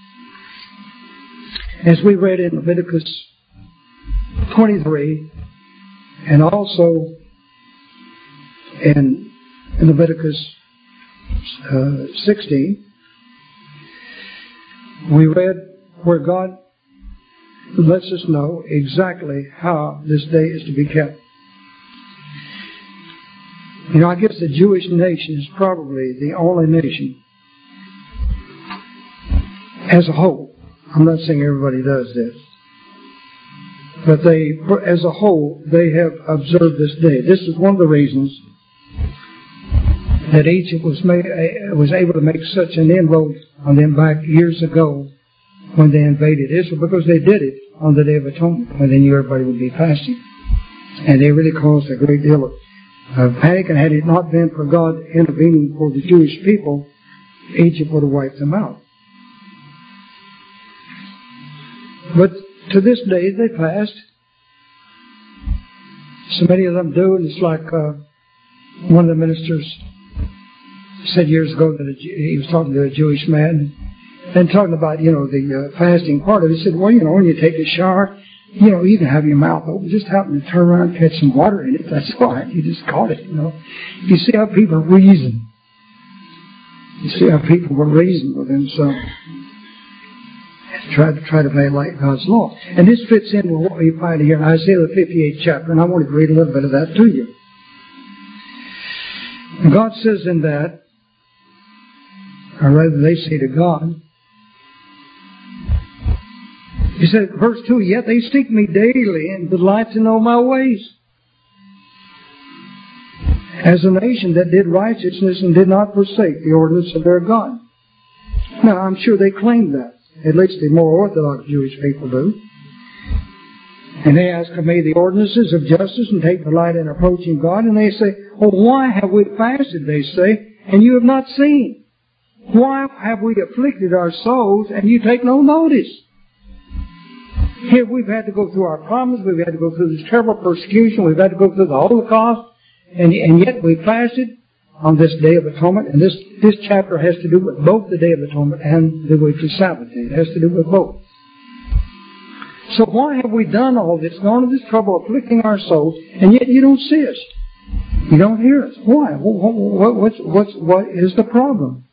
As we read in Leviticus twenty-three, and also in, in Leviticus uh, sixteen, we read where God lets us know exactly how this day is to be kept. You know, I guess the Jewish nation is probably the only nation as a whole. I'm not saying everybody does this. But they, as a whole, they have observed this day. This is one of the reasons that Egypt was made, was able to make such an inroad on them back years ago when they invaded Israel, because they did it on the Day of Atonement, when they knew everybody would be fasting. And they really caused a great deal of uh, panic, and had it not been for God intervening for the Jewish people, Egypt would have wiped them out. But to this day, they fast. So many of them do, and it's like uh, one of the ministers said years ago that a, he was talking to a Jewish man, and talking about, you know, the uh, fasting part of it. He said, well, you know, when you take a shower, you know, you can have your mouth open. Just happen to turn around and catch some water in it. That's all right. You just caught it, you know. You see how people reason. You see how people will reason with themselves. Try to try to violate God's law. And this fits in with what we find here in Isaiah the fifty-eighth chapter, and I want to read a little bit of that to you. And God says in that, or rather they say to God, He said, verse two, yet they seek me daily and delight to know my ways. As a nation that did righteousness and did not forsake the ordinance of their God. Now, I'm sure they claim that. At least the more Orthodox Jewish people do. And they ask of me the ordinances of justice and take delight in approaching God. And they say, oh, why have we fasted, they say, and you have not seen? Why have we afflicted our souls and you take no notice? Here we've had to go through our problems. We've had to go through this terrible persecution. We've had to go through the Holocaust. And, and yet we fasted on this Day of Atonement. And this, this chapter has to do with both the Day of Atonement and the weekly Sabbath day. It has to do with both. So why have we done all this, gone to this trouble of afflicting our souls, and yet you don't see us? You don't hear us. Why? What, what, what's, what's, what is the problem?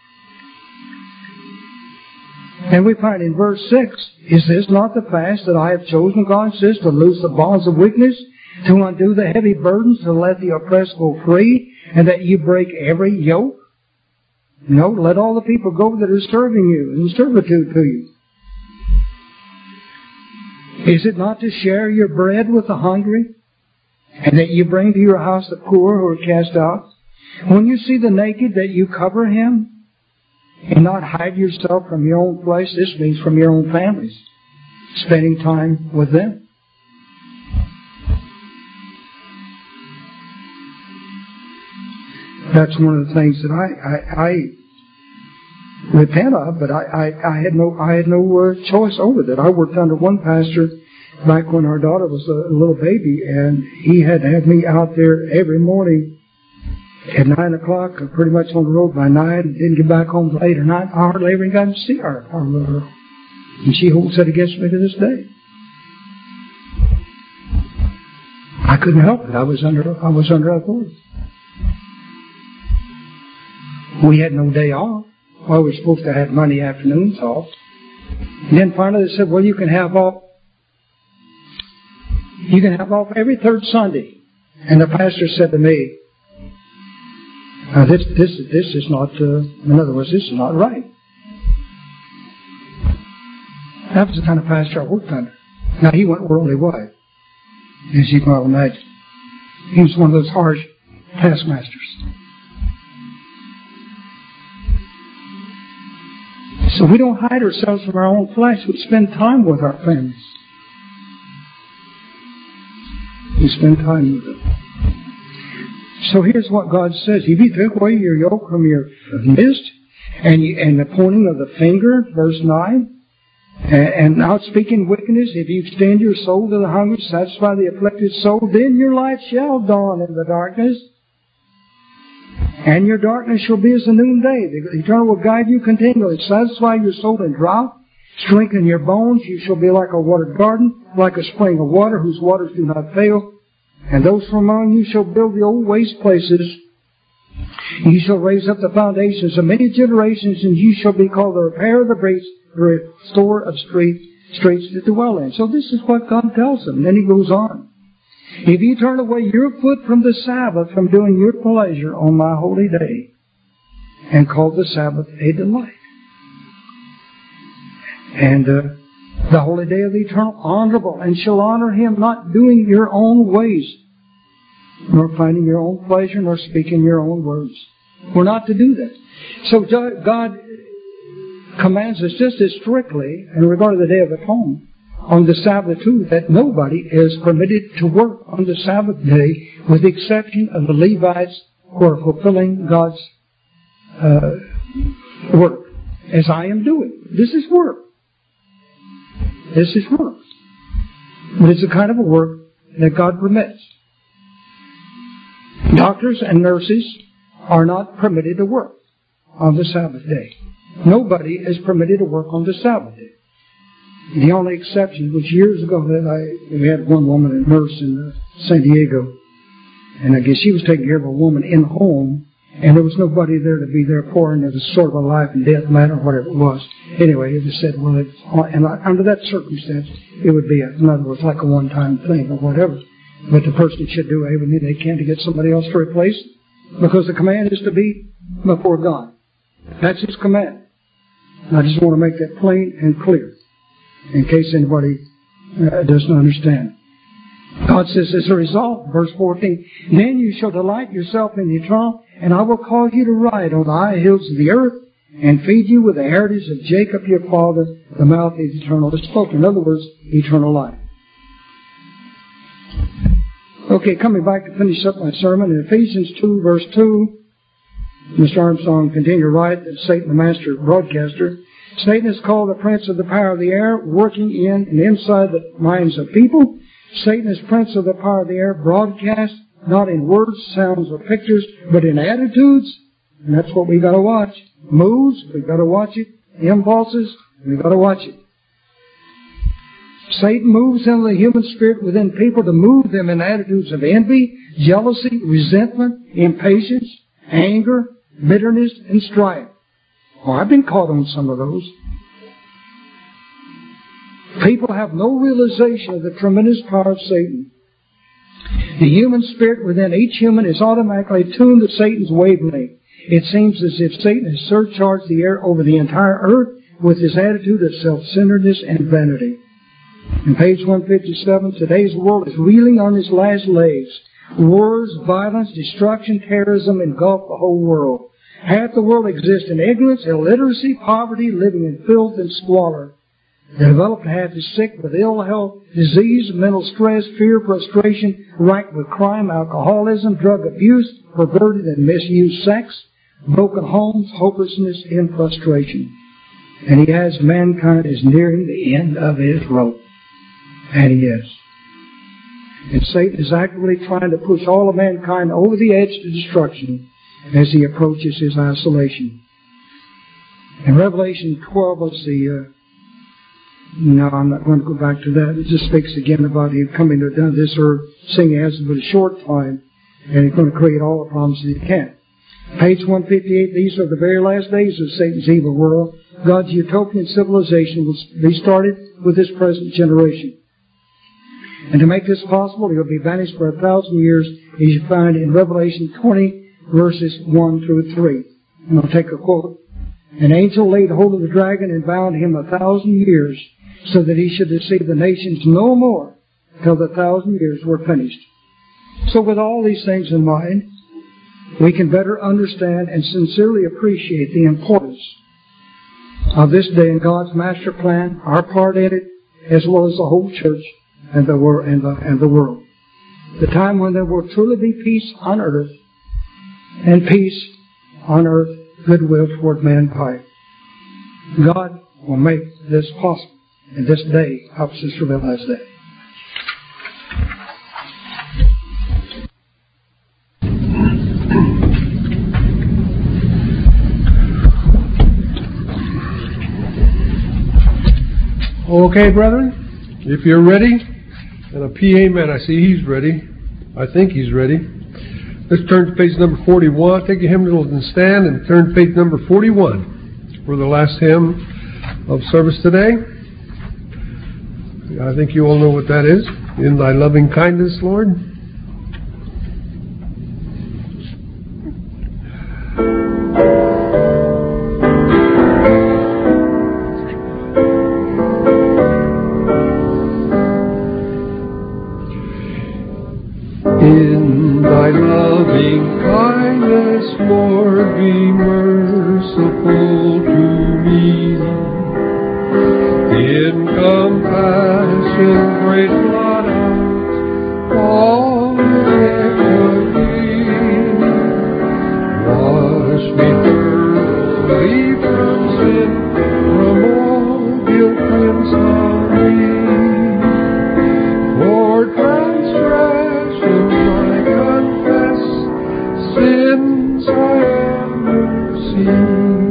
And we find in verse six, is this not the fast that I have chosen, God says, to loose the bonds of weakness, to undo the heavy burdens, to let the oppressed go free, and that you break every yoke? No, let all the people go that are serving you, in servitude to you. Is it not to share your bread with the hungry, and that you bring to your house the poor who are cast out? When you see the naked, that you cover him, and not hide yourself from your own place? This means from your own families, spending time with them. That's one of the things that I, I, I repent of, but I, I, I had no I had no uh, choice over that. I worked under one pastor back when our daughter was a little baby, and he had to have me out there every morning at nine o'clock, pretty much on the road by nine. Didn't get back home till eight or nine. I hardly ever got to see our, our little girl, and she holds that against me to this day. I couldn't help it. I was under I was under authority. We had no day off. Well, we were supposed to have Monday afternoons off. And then finally they said, well, you can have off, you can have off every third Sunday. And the pastor said to me, now this, this, this is not, uh, in other words, this is not right. That was the kind of pastor I worked under. Now, he went worldly wide, as you can well imagine. He was one of those harsh taskmasters. So we don't hide ourselves from our own flesh. We spend time with our families. We spend time with them. So here's what God says. If you take away your yoke from your midst, and, you, and the pointing of the finger, verse nine, and, and not speaking wickedness, if you extend your soul to the hungry, satisfy the afflicted soul, then your light shall dawn in the darkness, and your darkness shall be as the noonday. The Eternal will guide you continually, satisfy your soul in drought, strengthen your bones. You shall be like a watered garden, like a spring of water whose waters do not fail. And those from among you shall build the old waste places, You shall raise up the foundations of many generations, and you shall be called the repairer of the breach, the restorer of street, streets to dwell in. So this is what God tells them. And then he goes on. If you turn away your foot from the Sabbath, from doing your pleasure on my holy day, and call the Sabbath a delight, and uh, the holy day of the eternal honorable, and shall honor him, not doing your own ways, nor finding your own pleasure, nor speaking your own words. We're not to do that. So God commands us just as strictly in regard to the Day of Atonement on the Sabbath too, that nobody is permitted to work on the Sabbath day, with the exception of the Levites who are fulfilling God's uh, work, as I am doing. This is work. This is work. But it's a kind of a work that God permits. Doctors and nurses are not permitted to work on the Sabbath day. Nobody is permitted to work on the Sabbath day. The only exception was years ago that I we had one woman, a nurse in uh, San Diego, and I guess she was taking care of a woman in home, and there was nobody there to be there for her, and it was sort of a life and death matter, whatever it was. Anyway, it was said, well, it's, and under that circumstance, it would be, a, in other words, like a one-time thing or whatever. But the person should do everything they can to get somebody else to replace it, because the command is to be before God. That's His command. And I just want to make that plain and clear, in case anybody uh, doesn't understand. God says as a result, verse fourteen, then you shall delight yourself in the eternal, and I will cause you to ride on the high hills of the earth, and feed you with the heritage of Jacob your father. The mouth of the eternal is spoken. In other words, eternal life. Okay, coming back to finish up my sermon, in Ephesians two, verse two, Mister Armstrong continued to write that Satan, the master broadcaster, Satan is called the prince of the power of the air, working in and inside the minds of people. Satan is prince of the power of the air, broadcast, not in words, sounds, or pictures, but in attitudes. And that's what we got to watch. Moods, we got to watch it. Impulses, we got to watch it. Satan moves into the human spirit within people to move them in attitudes of envy, jealousy, resentment, impatience, anger, bitterness, and strife. Oh, I've been caught on some of those. People have no realization of the tremendous power of Satan. The human spirit within each human is automatically tuned to Satan's wavelength. It seems as if Satan has surcharged the air over the entire earth with his attitude of self-centeredness and vanity. In page one fifty-seven, today's world is reeling on its last legs. Wars, violence, destruction, terrorism engulf the whole world. Half the world exists in ignorance, illiteracy, poverty, living in filth and squalor. The developed half is sick with ill health, disease, mental stress, fear, frustration, racked with crime, alcoholism, drug abuse, perverted and misused sex, broken homes, hopelessness, and frustration. And he adds, mankind is nearing the end of his rope. And he is. And Satan is actively trying to push all of mankind over the edge to destruction as he approaches his isolation. In Revelation twelve, let's see, uh, no, I'm not going to go back to that. It just speaks again about him coming to this earth, seeing he has but a short time, and he's going to create all the problems that he can. Page one fifty-eight, these are the very last days of Satan's evil world. God's utopian civilization will be started with this present generation. And to make this possible, he will be banished for a thousand years, as you find in Revelation twenty, verses one through three. And I'll take a quote. An angel laid hold of the dragon and bound him a thousand years, so that he should deceive the nations no more till the thousand years were finished. So with all these things in mind, we can better understand and sincerely appreciate the importance of this day in God's master plan, our part in it, as well as the whole church and the, wor- and the, and the world. The time when there will truly be peace on earth, and peace on earth, goodwill toward mankind. God will make this possible, and this day helps us to realize that.
Okay, brethren, if you're ready, and a P A man, I see he's ready. I think he's ready. Let's turn to page number forty-one. Take your hymnals and stand and turn to page number forty-one for the last hymn of service today. I think you all know what that is. In thy loving kindness, Lord. In thy loving kindness, Lord, be merciful to me. In compassion, great blot out all iniquity. Wash me thoroughly from sin, from all guilt cleanse me. For transgressions I confess, sins I have never seen.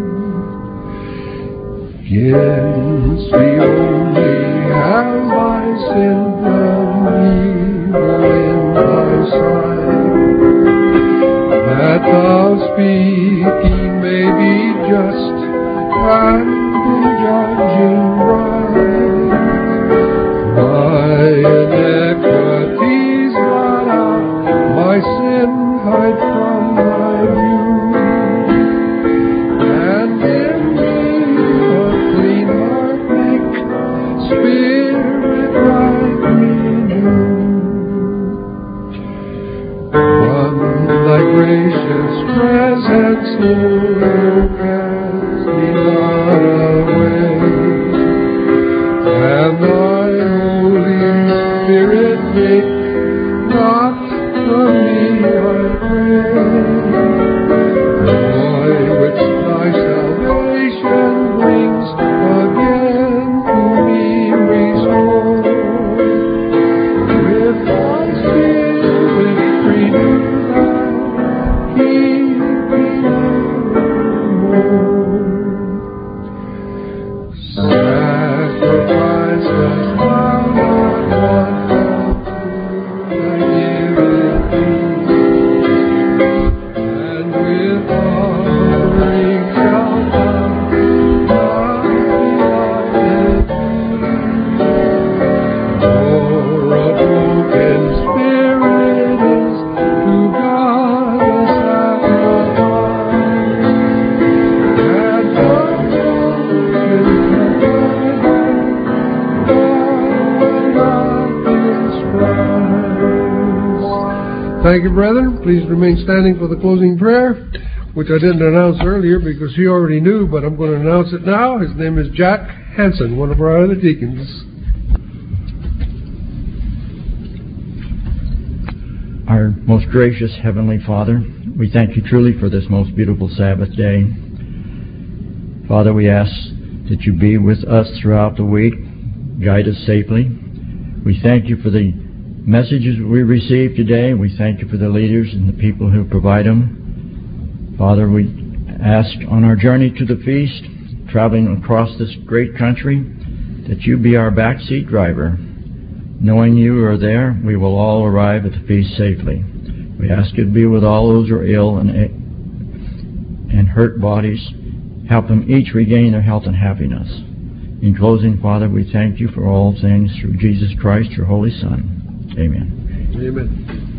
Against thee only have I sinned, done evil in thy sight, that thou speaking may be just and judging right. My iniquities blot out, my sin hide from thy view, and in me a clean heart make, spirit right renew. From thy gracious presence, Lord, cast me not away, and thy Holy Spirit make not from me, I pray. Joy which thy salvation brings, again to me restore. With thy Spirit renew thou, keep me evermore. Sacrifice does thou not want, I give it thee, and with offering shall thou thy delighted be. For a broken spirit is to God a sacrifice, and the Thank you, brethren. Please remain standing for the closing prayer, which I didn't announce earlier because he already knew, but I'm going to announce it now. His name is Jack Hansen, one of our other deacons.
Our most gracious Heavenly Father, we thank you truly for this most beautiful Sabbath day. Father, we ask that you be with us throughout the week, guide us safely. We thank you for the messages we received today. We thank you for the leaders and the people who provide them. Father, we ask on our journey to the feast, traveling across this great country, that you be our backseat driver. Knowing you are there, we will all arrive at the feast safely. We ask you to be with all those who are ill and, and hurt bodies. Help them each regain their health and happiness. In closing, Father, we thank you for all things through Jesus Christ, your Holy Son. Amen.
Amen.